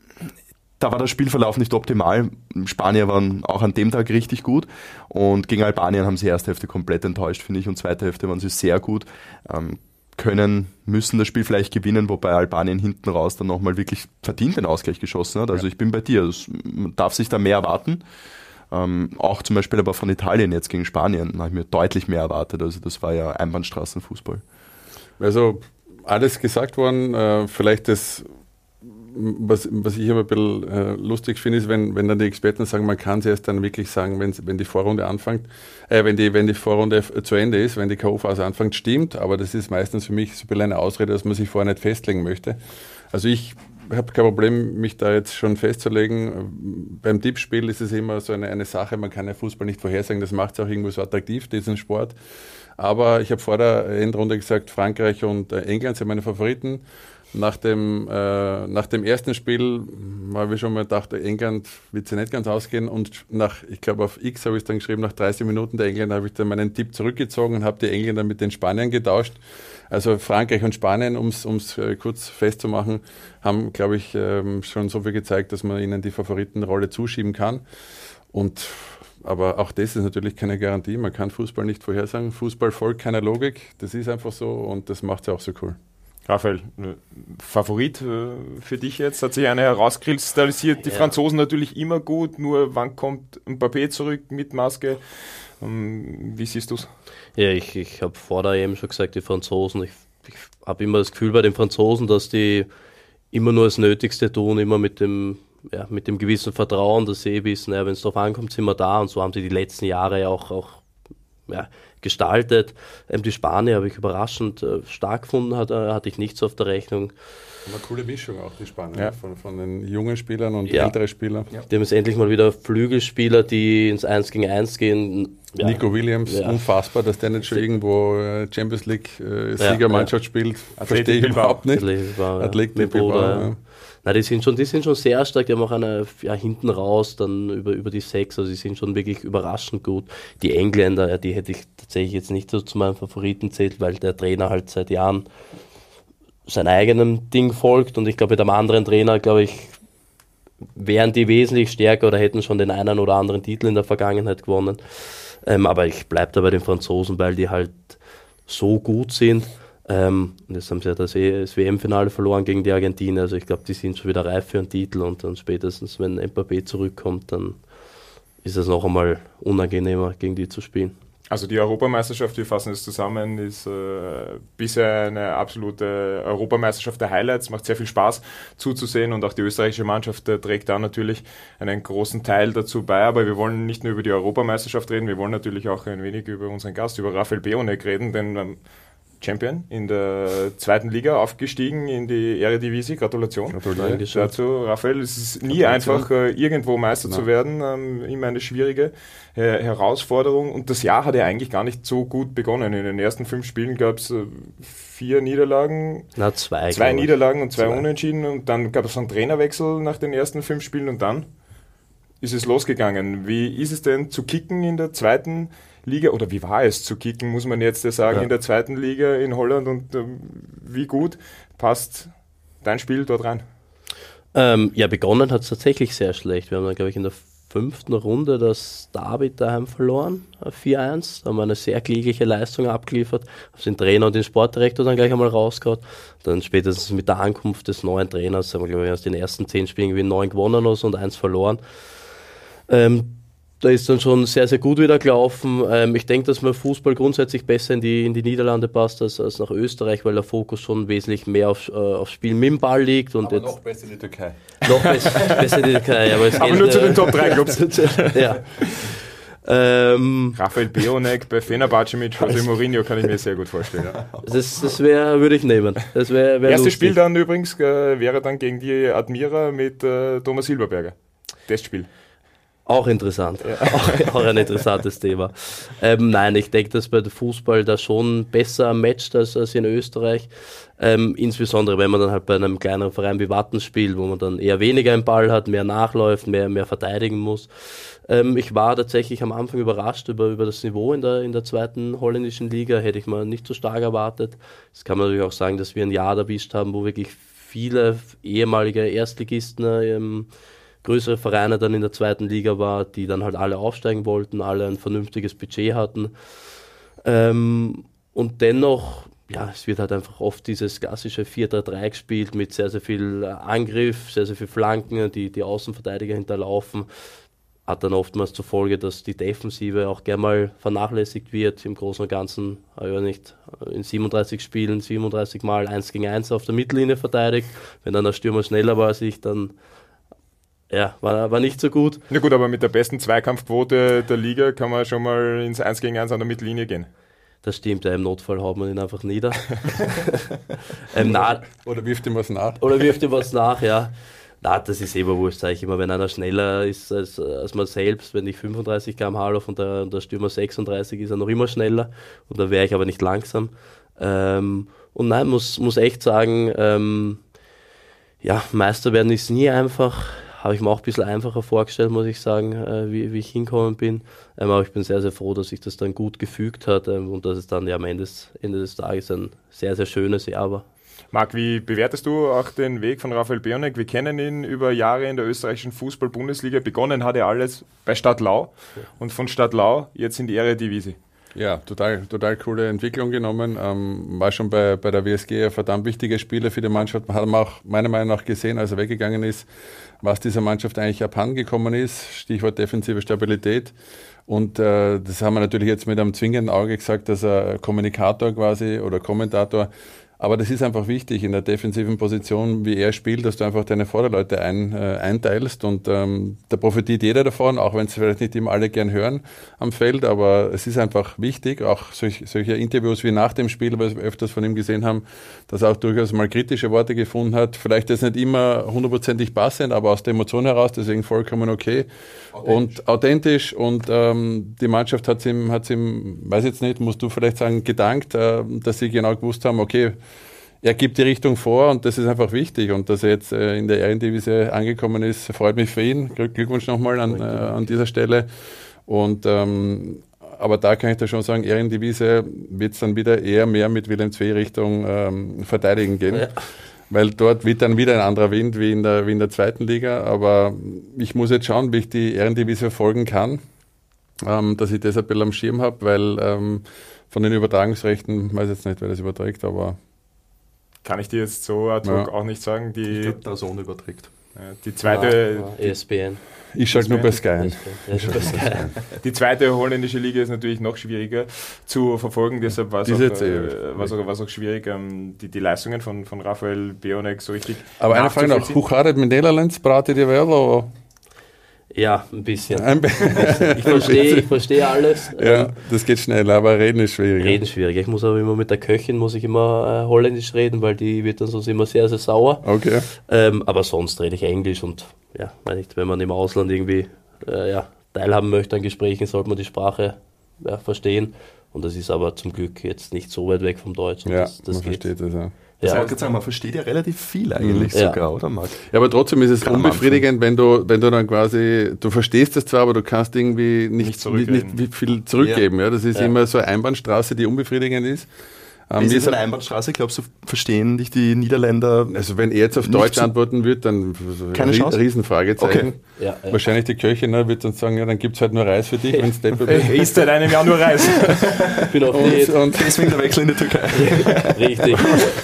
da war der Spielverlauf nicht optimal. Spanier waren auch an dem Tag richtig gut und gegen Albanien haben sie erste Hälfte komplett enttäuscht, finde ich, und zweite Hälfte waren sie sehr gut. Ähm, können, müssen das Spiel vielleicht gewinnen, wobei Albanien hinten raus dann nochmal wirklich verdient den Ausgleich geschossen hat. Also ja. Ich bin bei dir, das, man darf sich da mehr erwarten. Ähm, auch zum Beispiel aber von Italien jetzt gegen Spanien habe ich mir deutlich mehr erwartet. Also das war ja Einbahnstraßenfußball. Also alles gesagt worden, äh, vielleicht das, was, was ich aber ein bisschen äh, lustig finde, ist, wenn, wenn dann die Experten sagen, man kann es erst dann wirklich sagen, wenn, wenn die Vorrunde anfängt, äh, wenn, die, wenn die Vorrunde zu Ende ist, wenn die K O-Phase anfängt, stimmt, aber das ist meistens für mich so ein bisschen eine Ausrede, dass man sich vorher nicht festlegen möchte. Also ich habe kein Problem, mich da jetzt schon festzulegen. Beim Tippspiel ist es immer so eine, eine Sache, man kann ja Fußball nicht vorhersagen, das macht es auch irgendwo so attraktiv, diesen Sport. Aber ich habe vor der Endrunde gesagt, Frankreich und England sind meine Favoriten. Nach dem, äh, nach dem ersten Spiel habe ich schon mal gedacht, England wird sich nicht ganz ausgehen und nach, ich glaube auf X habe ich dann geschrieben, nach dreißig Minuten der Engländer habe ich dann meinen Tipp zurückgezogen und habe die Engländer mit den Spaniern getauscht. Also Frankreich und Spanien, um es äh, kurz festzumachen, haben, glaube ich, ähm, schon so viel gezeigt, dass man ihnen die Favoritenrolle zuschieben kann. Und aber auch das ist natürlich keine Garantie, man kann Fußball nicht vorhersagen. Fußball folgt keiner Logik, das ist einfach so und das macht es ja auch so cool. Raphael, Favorit für dich jetzt? Hat sich einer herauskristallisiert? Die ja. Franzosen natürlich immer gut, nur wann kommt Mbappé zurück mit Maske? Wie siehst du es? Ja, ich, ich habe vorher eben schon gesagt, die Franzosen, ich, ich habe immer das Gefühl bei den Franzosen, dass die immer nur das Nötigste tun, immer mit dem, ja, mit dem gewissen Vertrauen, dass sie wissen, ja, wenn es darauf ankommt, sind wir da und so haben sie die letzten Jahre auch, auch ja, gestaltet. Ähm, die Spanier habe ich überraschend äh, stark gefunden, hat, äh, hatte ich nichts auf der Rechnung. Eine coole Mischung auch, die Spanier, ja. von, von den jungen Spielern und ja. älteren Spielern. Ja. Die haben jetzt endlich mal wieder Flügelspieler, die ins eins gegen eins gehen. Ja. Nico Williams, ja. unfassbar, dass der nicht schon irgendwo Champions League äh, Siegermannschaft ja. spielt, verstehe ich überhaupt nicht. Athletik Bilbao, ja. Nein, die sind schon, die sind schon sehr stark, die haben auch eine, ja, hinten raus, dann über, über die sechs, also die sind schon wirklich überraschend gut. Die Engländer, ja, die hätte ich tatsächlich jetzt nicht so zu meinen Favoriten zählt, weil der Trainer halt seit Jahren sein eigenem Ding folgt und ich glaube, mit einem anderen Trainer, glaube ich, wären die wesentlich stärker oder hätten schon den einen oder anderen Titel in der Vergangenheit gewonnen. Ähm, aber ich bleibe da bei den Franzosen, weil die halt so gut sind. Ähm, und jetzt haben sie ja das, das W M-Finale verloren gegen die Argentinier, also ich glaube, die sind schon wieder reif für einen Titel und dann spätestens, wenn Mbappé zurückkommt, dann ist es noch einmal unangenehmer, gegen die zu spielen. Also die Europameisterschaft, wir fassen es zusammen, ist äh, bisher eine absolute Europameisterschaft der Highlights, macht sehr viel Spaß zuzusehen und auch die österreichische Mannschaft äh, trägt da natürlich einen großen Teil dazu bei, aber wir wollen nicht nur über die Europameisterschaft reden, wir wollen natürlich auch ein wenig über unseren Gast, über Raphael Beonek reden, denn ähm, Champion in der zweiten Liga, aufgestiegen in die Eredivisie. Gratulation. Gratulation. Dazu, Raphael. Es ist nie einfach, äh, irgendwo Meister Nein. zu werden. Ähm, immer eine schwierige äh, Herausforderung. Und das Jahr hat ja eigentlich gar nicht so gut begonnen. In den ersten fünf Spielen gab es äh, vier Niederlagen. Na, zwei. Zwei Niederlagen und zwei, zwei Unentschieden. Und dann gab es einen Trainerwechsel nach den ersten fünf Spielen und dann ist es losgegangen. Wie ist es denn zu kicken in der zweiten Liga, oder wie war es zu kicken, muss man jetzt sagen, ja. in der zweiten Liga in Holland, und ähm, wie gut passt dein Spiel dort rein? Ähm, ja, begonnen hat es tatsächlich sehr schlecht. Wir haben dann, glaube ich, in der fünften Runde das Derby daheim verloren, vier eins. Da haben wir eine sehr klägliche Leistung abgeliefert, haben den Trainer und den Sportdirektor dann gleich einmal rausgehauen. Dann spätestens mit der Ankunft des neuen Trainers haben wir, glaube ich, aus den ersten zehn Spielen irgendwie neun gewonnen und eins verloren. Ähm, Da ist dann schon sehr, sehr gut wieder gelaufen. Ähm, ich denke, dass mein Fußball grundsätzlich besser in die, in die Niederlande passt als, als nach Österreich, weil der Fokus schon wesentlich mehr auf, äh, aufs Spiel mit dem Ball liegt. Und aber jetzt noch besser in die Türkei. Noch besser, besser in die Türkei. Aber, es aber geht, nur zu äh, den Top drei Clubs. ja. ähm, Raphael Beonek bei Fenerbahce mit José Mourinho kann ich mir sehr gut vorstellen. Ja. Das, das wäre, würde ich nehmen. Das wär, wär Erstes lustig. Spiel dann übrigens äh, wäre dann gegen die Admira mit äh, Thomas Silberberger. Testspiel. Auch interessant. Ja. Auch, auch ein interessantes Thema. Ähm, nein, ich denke, dass bei dem Fußball da schon besser matcht als, als in Österreich. Ähm, insbesondere, wenn man dann halt bei einem kleineren Verein wie Watten spielt, wo man dann eher weniger im Ball hat, mehr nachläuft, mehr, mehr verteidigen muss. Ähm, ich war tatsächlich am Anfang überrascht über, über das Niveau in der, in der zweiten holländischen Liga. Hätte ich mal nicht so stark erwartet. Das kann man natürlich auch sagen, dass wir ein Jahr erwischt haben, wo wirklich viele ehemalige Erstligisten ähm, größere Vereine dann in der zweiten Liga war, die dann halt alle aufsteigen wollten, alle ein vernünftiges Budget hatten. Ähm, und dennoch, ja, es wird halt einfach oft dieses klassische vier drei drei gespielt mit sehr, sehr viel Angriff, sehr, sehr viel Flanken, die die Außenverteidiger hinterlaufen. Hat dann oftmals zur Folge, dass die Defensive auch gerne mal vernachlässigt wird. Im Großen und Ganzen, aber nicht in siebenunddreißig Spielen, siebenunddreißig Mal eins gegen eins auf der Mittellinie verteidigt. Wenn dann der Stürmer schneller war als ich, dann ja, war, war nicht so gut. Na gut, aber mit der besten Zweikampfquote der Liga kann man schon mal ins eins gegen eins an der Mittellinie gehen. Das stimmt, ja, im Notfall haut man ihn einfach nieder. ähm, oder, oder wirft ihm was nach. Oder wirft ihm was nach, ja. Na, das ist immer wurscht, sage ich immer, wenn einer schneller ist als, als man selbst, wenn ich fünfunddreißig Kilometer pro Stunde laufe und der, und der Stürmer sechsunddreißig, ist er noch immer schneller und da wäre ich aber nicht langsam. Ähm, und nein, muss, muss echt sagen, ähm, ja, Meister werden ist nie einfach. Habe ich mir auch ein bisschen einfacher vorgestellt, muss ich sagen, äh, wie, wie ich hingekommen bin. Ähm, aber ich bin sehr, sehr froh, dass sich das dann gut gefügt hat ähm, und dass es dann ja am Ende des, Ende des Tages ein sehr, sehr schönes Jahr war. Marc, wie bewertest du auch den Weg von Raphael Beonek? Wir kennen ihn über Jahre in der österreichischen Fußball-Bundesliga. Begonnen hat er alles bei Stadtlau und von Stadtlau jetzt in die Eredivisie. Ja, total, total coole Entwicklung genommen. Ähm, war schon bei, bei der W S G ein verdammt wichtiger Spieler für die Mannschaft. Man hat auch meiner Meinung nach gesehen, als er weggegangen ist, was dieser Mannschaft eigentlich abhandengekommen ist. Stichwort defensive Stabilität. Und äh, das haben wir natürlich jetzt mit einem zwingenden Auge gesagt, dass er Kommunikator quasi oder Kommentator. Aber das ist einfach wichtig in der defensiven Position, wie er spielt, dass du einfach deine Vorderleute ein, äh, einteilst und ähm, da profitiert jeder davon, auch wenn es vielleicht nicht immer alle gern hören am Feld, aber es ist einfach wichtig, auch solch, solche Interviews wie nach dem Spiel, weil wir öfters von ihm gesehen haben, dass er auch durchaus mal kritische Worte gefunden hat, vielleicht jetzt nicht immer hundertprozentig passend, aber aus der Emotion heraus, deswegen vollkommen okay authentisch. und authentisch und ähm, die Mannschaft hat es ihm, hat's ihm, weiß jetzt nicht, musst du vielleicht sagen, gedankt, äh, dass sie genau gewusst haben, okay, er gibt die Richtung vor und das ist einfach wichtig. Und dass er jetzt äh, in der Eredivisie angekommen ist, freut mich für ihn. Glück, Glückwunsch nochmal an, äh, an dieser Stelle. Und ähm, aber da kann ich da schon sagen, Eredivisie wird es dann wieder eher mehr mit Willem zwei Richtung ähm, verteidigen gehen. Ja. Weil dort wird dann wieder ein anderer Wind wie in der, wie in der zweiten Liga. Aber ich muss jetzt schauen, wie ich die Eredivisie verfolgen kann. Ähm, dass ich das ein bisschen am Schirm habe, weil ähm, von den Übertragungsrechten, weiß jetzt nicht, wer das überträgt, aber kann ich dir jetzt so ad hoc ja. auch nicht sagen. Die, ich glaube, der Sohn überträgt. Die zweite, ja, ja, E S P N. Ich schalte nur bei Sky ein. Die zweite holländische Liga ist natürlich noch schwieriger zu verfolgen, deshalb war es auch, äh, war's auch, war's auch schwierig, ähm, die, die Leistungen von, von Raphael Bionek so richtig. Aber eine Frage noch, hoe gaat het met Nederlands? Pratet ihr wel? Oder? Ja, ein bisschen. Ein ich verstehe ich versteh alles. Ja, das geht schnell, aber reden ist schwierig. Reden ist schwierig. Ich muss aber immer mit der Köchin muss ich immer äh, Holländisch reden, weil die wird dann sonst immer sehr, sehr sauer. Okay. Ähm, aber sonst rede ich Englisch und ja, meine ich, wenn man im Ausland irgendwie äh, ja, teilhaben möchte an Gesprächen, sollte man die Sprache ja, verstehen. Und das ist aber zum Glück jetzt nicht so weit weg vom Deutsch. Und ja, das, das man geht. versteht das, ja. Das Ja. heißt, ich sagen, man versteht ja relativ viel eigentlich Ja. sogar, oder Marc? Ja, aber trotzdem ist es Kann am unbefriedigend, wenn du, wenn du dann quasi, du verstehst es zwar, aber du kannst irgendwie nicht, Nicht nicht, nicht, zurückreden. viel zurückgeben. Ja. Das ist Ja. immer so eine Einbahnstraße, die unbefriedigend ist. Ähm, Ist wir es eine sind- Einbahnstraße? Glaubst du, verstehen dich die Niederländer? also wenn er jetzt auf Nicht Deutsch so- antworten wird, dann Keine Rie- Chance? Riesenfragezeichen. Okay. Ja, ja. Wahrscheinlich die Köchin ne, wird dann sagen, ja, dann gibt es halt nur Reis für dich, wenn es deppert bist. Isst seit einem Jahr nur Reis. Ich bin auf Und, Diät. und Deswegen der Wechsel in die Türkei. Richtig.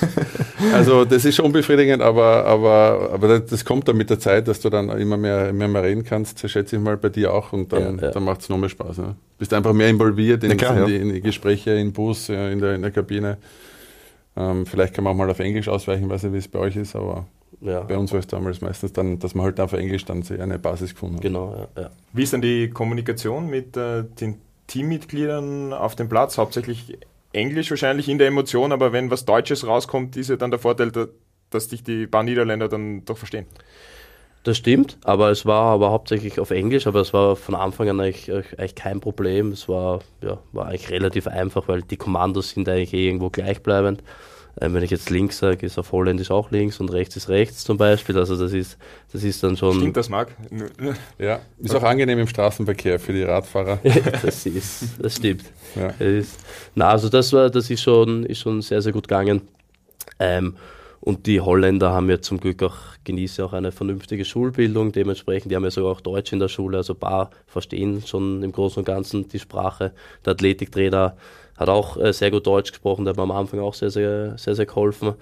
also das ist schon unbefriedigend, aber, aber, aber das, das kommt dann mit der Zeit, dass du dann immer mehr, immer mehr reden kannst, das schätze ich mal bei dir auch und dann, Ja, ja. dann macht es noch mehr Spaß. Ne? Bist einfach mehr involviert in, Na klar, in, ja. die, in die Gespräche, im Bus, ja, in, der, in der Kabine. Ähm, vielleicht kann man auch mal auf Englisch ausweichen, weiß nicht, wie es bei euch ist, aber Ja, bei uns war es damals meistens dann, dass man halt auf Englisch dann sehr eine Basis gefunden hat. genau. Ja, ja. Wie ist dann die Kommunikation mit äh, den Teammitgliedern auf dem Platz? Hauptsächlich Englisch wahrscheinlich in der Emotion, aber wenn was Deutsches rauskommt, ist ja dann der Vorteil, da, dass dich die paar Niederländer dann doch verstehen. Das stimmt, aber es war aber hauptsächlich auf Englisch, aber es war von Anfang an eigentlich, eigentlich kein Problem. Es war, ja, war eigentlich relativ einfach, weil die Kommandos sind eigentlich eh irgendwo gleichbleibend. Ähm, wenn ich jetzt links sage, ist auf Holländisch auch links und rechts ist rechts zum Beispiel. Also das ist, das ist dann schon... Stimmt das, Marc? Ja, ist auch angenehm im Straßenverkehr für die Radfahrer. das, ist, das stimmt. Ja. Das ist, na, also das war, das ist schon, ist schon sehr, sehr gut gegangen. Ähm, und die Holländer haben ja zum Glück auch, genießen auch eine vernünftige Schulbildung, dementsprechend, die haben ja sogar auch Deutsch in der Schule, also ein paar verstehen schon im Großen und Ganzen die Sprache. Der Athletiktrainer hat auch äh, sehr gut Deutsch gesprochen, der hat mir am Anfang auch sehr, sehr, sehr, sehr geholfen.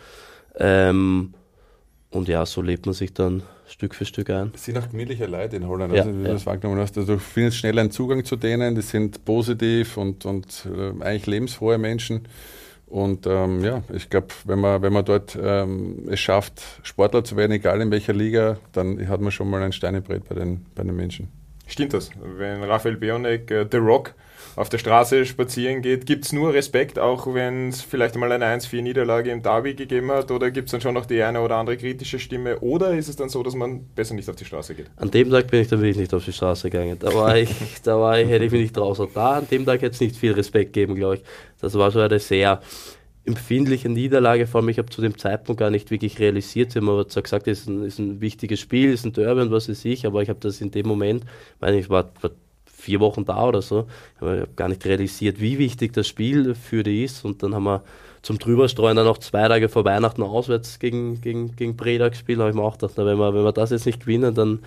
Ähm, und ja, so lebt man sich dann Stück für Stück ein. Es sind auch gemütliche Leute in Holland, Ja, also, wie du ja. das wahrgenommen hast. Also, du findest schnell einen Zugang zu denen, die sind positiv und, und äh, eigentlich lebensfrohe Menschen. Und ähm, ja, ich glaube, wenn man, wenn man dort ähm, es schafft, Sportler zu werden, egal in welcher Liga, dann hat man schon mal ein Stein im Brett bei den, bei den Menschen. Stimmt das? Wenn Raphael Bionek, äh, The Rock, auf der Straße spazieren geht, gibt es nur Respekt, auch wenn es vielleicht einmal eine eins vier Niederlage im Derby gegeben hat, oder gibt es dann schon noch die eine oder andere kritische Stimme, oder ist es dann so, dass man besser nicht auf die Straße geht? An dem Tag bin ich dann wirklich nicht auf die Straße gegangen. Da war ich, da war ich, hätte ich mich nicht draußen. Da, an dem Tag hätte es nicht viel Respekt geben, glaube ich. Das war schon eine sehr empfindliche Niederlage, vor allem ich habe zu dem Zeitpunkt gar nicht wirklich realisiert, sie haben aber zwar gesagt, es ist ein, ist ein wichtiges Spiel, ist ein Derby und was weiß ich, aber ich habe das in dem Moment, ich meine, ich war, war vier Wochen da oder so, aber ich habe gar nicht realisiert, wie wichtig das Spiel für die ist, und dann haben wir zum Drüberstreuen dann noch zwei Tage vor Weihnachten auswärts gegen, gegen, gegen Breda gespielt, da habe ich mir auch gedacht, na, wenn wir, wenn wir das jetzt nicht gewinnen, dann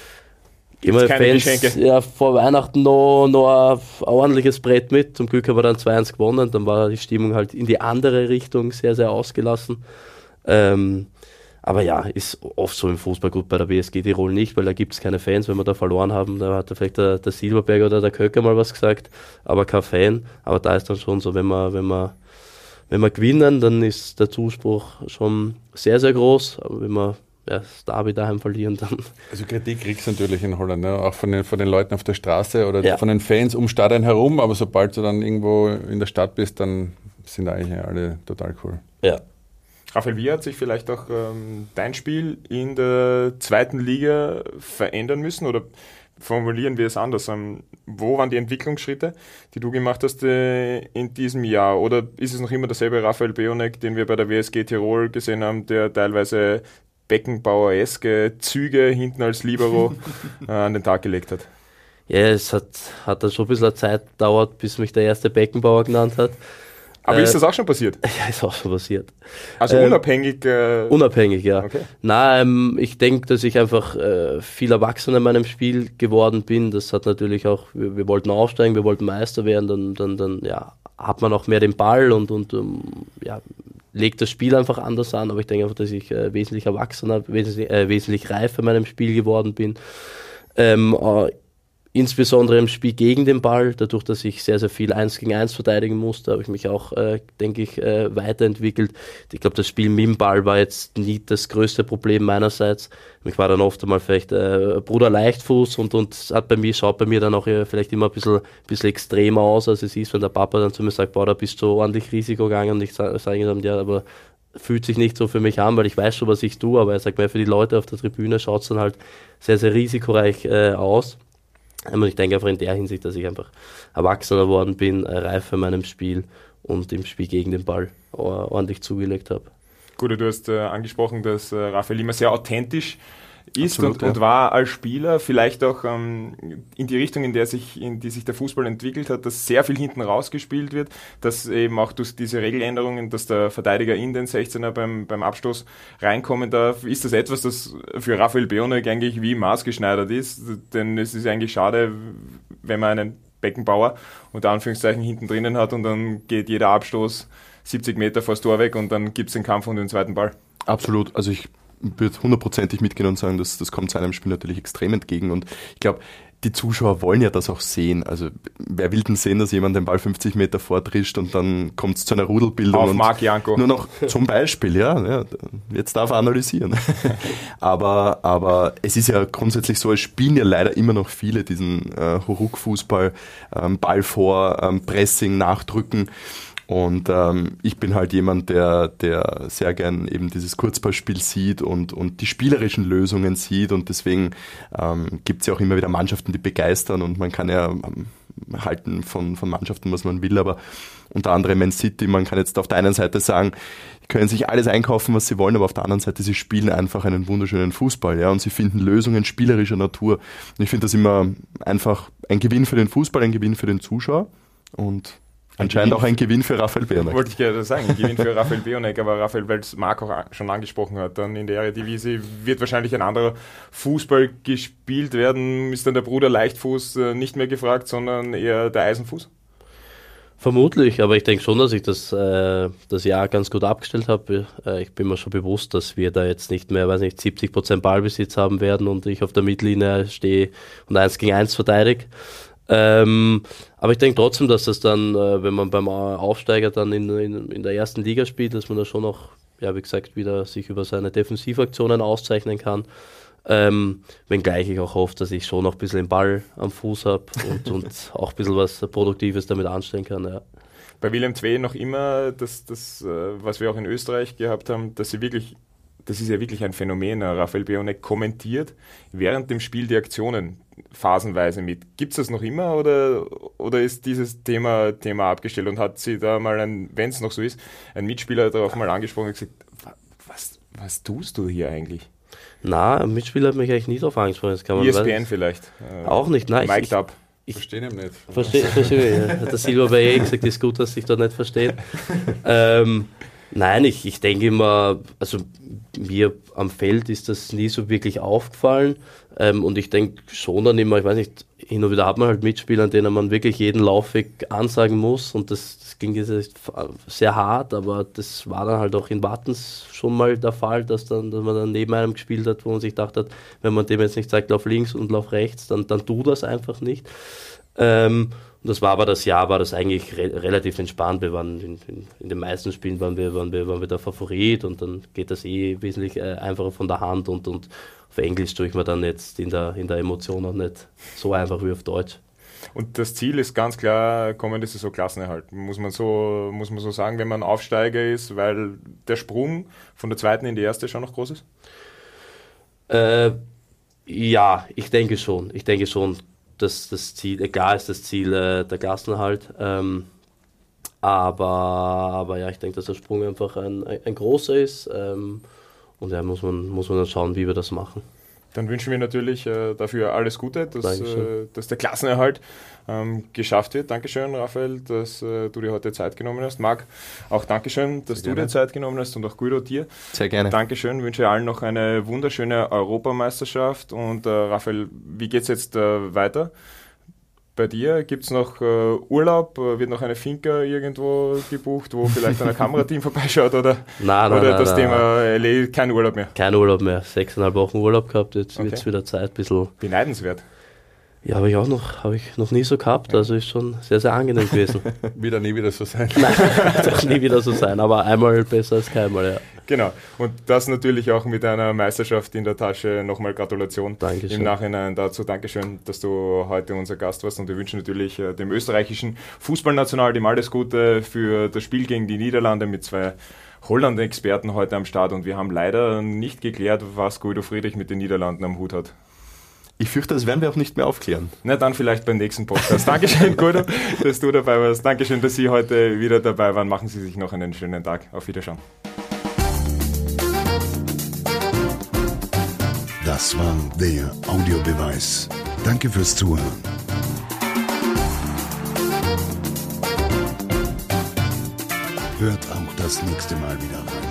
geben wir keine Fans Geschenke. ja, vor Weihnachten noch, noch ein ordentliches Brett mit. Zum Glück haben wir dann zwei eins gewonnen. Dann war die Stimmung halt in die andere Richtung sehr, sehr ausgelassen. Ähm, aber ja, ist oft so im Fußball, gut bei der W S G Tirol nicht, weil da gibt es keine Fans. Wenn wir da verloren haben, da hat da vielleicht der, der Silberberger oder der Köcker mal was gesagt, aber kein Fan. Aber da ist dann schon so, wenn wir, wenn wir, wenn wir gewinnen, dann ist der Zuspruch schon sehr, sehr groß. Aber wenn wir ja, das Derby daheim verlieren, dann... Also Kritik kriegst du natürlich in Holland, ne? Auch von den, von den Leuten auf der Straße oder Ja. von den Fans um Stadion herum, aber sobald du dann irgendwo in der Stadt bist, dann sind eigentlich alle total cool. Ja. Raphael, wie hat sich vielleicht auch ähm, dein Spiel in der zweiten Liga verändern müssen, oder formulieren wir es anders? Ähm, wo waren die Entwicklungsschritte, die du gemacht hast äh, in diesem Jahr? Oder ist es noch immer derselbe Raphael Bionek, den wir bei der W S G Tirol gesehen haben, der teilweise Beckenbauer-eske Züge hinten als Libero äh, an den Tag gelegt hat? Ja, es hat, hat dann schon ein bisschen Zeit gedauert, bis mich der erste Beckenbauer genannt hat. Aber Äh, ist das auch schon passiert? Ja, ist auch schon passiert. Also ähm, unabhängig... Äh, Unabhängig, ja. Okay. Na, ähm, ich denke, dass ich einfach äh, viel erwachsener in meinem Spiel geworden bin. Das hat natürlich auch, wir, wir wollten aufsteigen, wir wollten Meister werden, dann, dann, dann ja, hat man auch mehr den Ball und, und um, ja, legt das Spiel einfach anders an. Aber ich denke einfach, dass ich äh, wesentlich erwachsener, wesentlich, äh, wesentlich reifer in meinem Spiel geworden bin. Ähm, äh, insbesondere im Spiel gegen den Ball, dadurch, dass ich sehr, sehr viel eins gegen eins verteidigen musste, habe ich mich auch, äh, denke ich, äh, weiterentwickelt. Ich glaube, das Spiel mit dem Ball war jetzt nie das größte Problem meinerseits. Ich war dann oft einmal vielleicht äh, Bruder Leichtfuß und, und hat bei mir, schaut bei mir dann auch äh, vielleicht immer ein bisschen, bisschen extremer aus, als es ist, wenn der Papa dann zu mir sagt, boah, da bist du ordentlich Risiko gegangen, und ich sage sag ihm dann, ja, aber fühlt sich nicht so für mich an, weil ich weiß schon, was ich tue, aber er sagt mir, für die Leute auf der Tribüne schaut es dann halt sehr, sehr risikoreich äh, aus. Und ich denke einfach in der Hinsicht, dass ich einfach erwachsener geworden bin, reifer in meinem Spiel und im Spiel gegen den Ball ordentlich zugelegt habe. Gut, du hast äh, angesprochen, dass äh, Raphael immer sehr authentisch ist. Absolut, und, ja. und war als Spieler vielleicht auch ähm, in die Richtung, in der sich, in die sich der Fußball entwickelt hat, dass sehr viel hinten rausgespielt wird, dass eben auch durch diese Regeländerungen, dass der Verteidiger in den sechzehner beim, beim Abstoß reinkommen darf. Ist das etwas, das für Raphael Beonek eigentlich wie maßgeschneidert ist? Denn es ist eigentlich schade, wenn man einen Beckenbauer unter Anführungszeichen hinten drinnen hat und dann geht jeder Abstoß siebzig Meter vors Tor weg und dann gibt es den Kampf um den zweiten Ball. Absolut, also ich würde hundertprozentig mitgehen und sagen, dass das kommt seinem Spiel natürlich extrem entgegen, und ich glaube, die Zuschauer wollen ja das auch sehen. Also wer will denn sehen, dass jemand den Ball fünfzig Meter vortrischt und dann kommt es zu einer Rudelbildung. Auf und Marc Janko. Nur noch zum Beispiel, ja, ja, jetzt darf er analysieren. aber, aber es ist ja grundsätzlich so, es spielen ja leider immer noch viele diesen äh, Huruk-Fußball, ähm, Ball vor, ähm, Pressing, Nachdrücken. Und ähm, ich bin halt jemand, der, der sehr gern eben dieses Kurzballspiel sieht und, und die spielerischen Lösungen sieht, und deswegen ähm, gibt es ja auch immer wieder Mannschaften, die begeistern, und man kann ja ähm, halten von, von Mannschaften, was man will, aber unter anderem Man City, man kann jetzt auf der einen Seite sagen, die können sich alles einkaufen, was sie wollen, aber auf der anderen Seite, sie spielen einfach einen wunderschönen Fußball, ja, und sie finden Lösungen spielerischer Natur. Und ich finde das immer einfach ein Gewinn für den Fußball, ein Gewinn für den Zuschauer und anscheinend auch ein Gewinn für Raphael Beonek. Wollte ich gerade sagen, ein Gewinn für Raphael Beonek, aber Raphael, weil es Marc auch schon angesprochen hat, dann in der Eredivisie wird wahrscheinlich ein anderer Fußball gespielt werden. Ist dann der Bruder Leichtfuß nicht mehr gefragt, sondern eher der Eisenfuß? Vermutlich, aber ich denke schon, dass ich das, äh, das Jahr ganz gut abgestellt habe. Äh, ich bin mir schon bewusst, dass wir da jetzt nicht mehr, weiß nicht, siebzig Prozent Ballbesitz haben werden und ich auf der Mittellinie stehe und eins gegen eins verteidige. Ähm, aber ich denke trotzdem, dass das dann, äh, wenn man beim Aufsteiger dann in, in, in der ersten Liga spielt, dass man da schon noch, ja wie gesagt, wieder sich über seine Defensivaktionen auszeichnen kann. Ähm, wenngleich ich auch hoffe, dass ich schon noch ein bisschen den Ball am Fuß habe und, und auch ein bisschen was Produktives damit anstellen kann. Ja. Bei Willem zwei noch immer das, das, was wir auch in Österreich gehabt haben, dass sie wirklich, das ist ja wirklich ein Phänomen, Raphael Beonek kommentiert während dem Spiel die Aktionen phasenweise mit. Gibt es das noch immer oder, oder ist dieses Thema, Thema abgestellt, und hat sie da mal, wenn es noch so ist, ein Mitspieler darauf mal angesprochen und gesagt, was, was tust du hier eigentlich? Na, ein Mitspieler hat mich eigentlich nie darauf angesprochen. Das kann man E S P N vielleicht. Äh, auch nicht, nein. Mic'd up. Ich verstehe ihn nicht. Verstehe, verstehe. Ja. Hat der Silva bei eh gesagt, ist gut, dass sich da nicht versteht. ähm, nein, ich, ich denke immer, also mir am Feld ist das nie so wirklich aufgefallen. Ähm, und ich denke schon dann immer, ich weiß nicht, hin und wieder hat man halt Mitspieler, denen man wirklich jeden Laufweg ansagen muss, und das, das ging jetzt sehr hart, aber das war dann halt auch in Wattens schon mal der Fall, dass, dann, dass man dann neben einem gespielt hat, wo man sich gedacht hat, wenn man dem jetzt nicht sagt, lauf links und lauf rechts, dann, dann tu das einfach nicht. Ähm, und das war aber das Jahr, war das eigentlich re- relativ entspannt. Wir waren in, in, in den meisten Spielen waren wir, waren wir, waren wir der Favorit, und dann geht das eh wesentlich äh, einfacher von der Hand, und, und auf Englisch tue ich mir dann jetzt in der, in der Emotion auch nicht so einfach wie auf Deutsch. Und das Ziel ist ganz klar, kommende Saison Klassenerhalt. Muss man so, muss man so sagen, wenn man Aufsteiger ist, weil der Sprung von der zweiten in die erste schon noch groß ist? Äh, ja, ich denke schon. Ich denke schon, dass das Ziel, egal ist das Ziel äh, der Klassenerhalt. Ähm, aber, aber ja, ich denke, dass der Sprung einfach ein, ein, ein großer ist. Ähm, und ja, muss man, muss man dann schauen, wie wir das machen. Dann wünschen wir natürlich äh, dafür alles Gute, dass, äh, dass der Klassenerhalt ähm, geschafft wird. Dankeschön, Raphael, dass äh, du dir heute Zeit genommen hast. Marc, auch Dankeschön, dass Sehr du gerne. dir Zeit genommen hast, und auch Guido dir. Sehr gerne. Dankeschön, wünsche allen noch eine wunderschöne Europameisterschaft. Und äh, Raphael, wie geht es jetzt äh, weiter? bei dir? Gibt es noch äh, Urlaub? Wird noch eine Finca irgendwo gebucht, wo vielleicht ein Kamerateam vorbeischaut? Oder, nein, nein, oder nein, das nein, Thema L A, kein Urlaub mehr? Kein Urlaub mehr. Sechseinhalb Wochen Urlaub gehabt, jetzt Okay. wird es wieder Zeit, ein bisschen. Beneidenswert. Ja, habe ich auch noch, habe ich noch nie so gehabt, also ist schon sehr, sehr angenehm gewesen. Wieder nie wieder so sein. Nein, wird auch nie wieder so sein, aber einmal besser als keinmal, ja. Genau. Und das natürlich auch mit einer Meisterschaft in der Tasche. Nochmal Gratulation. Dankeschön. Im Nachhinein dazu. Dankeschön, dass du heute unser Gast warst. Und wir wünschen natürlich äh, dem österreichischen Fußballnationalteam alles Gute für das Spiel gegen die Niederlande mit zwei Holland-Experten heute am Start. Und wir haben leider nicht geklärt, was Guido Friedrich mit den Niederlanden am Hut hat. Ich fürchte, das werden wir auch nicht mehr aufklären. Na dann vielleicht beim nächsten Podcast. Dankeschön, Guido, dass du dabei warst. Dankeschön, dass Sie heute wieder dabei waren. Machen Sie sich noch einen schönen Tag. Auf Wiederschauen. Das war der Audiobeweis. Danke fürs Zuhören. Hört auch das nächste Mal wieder rein.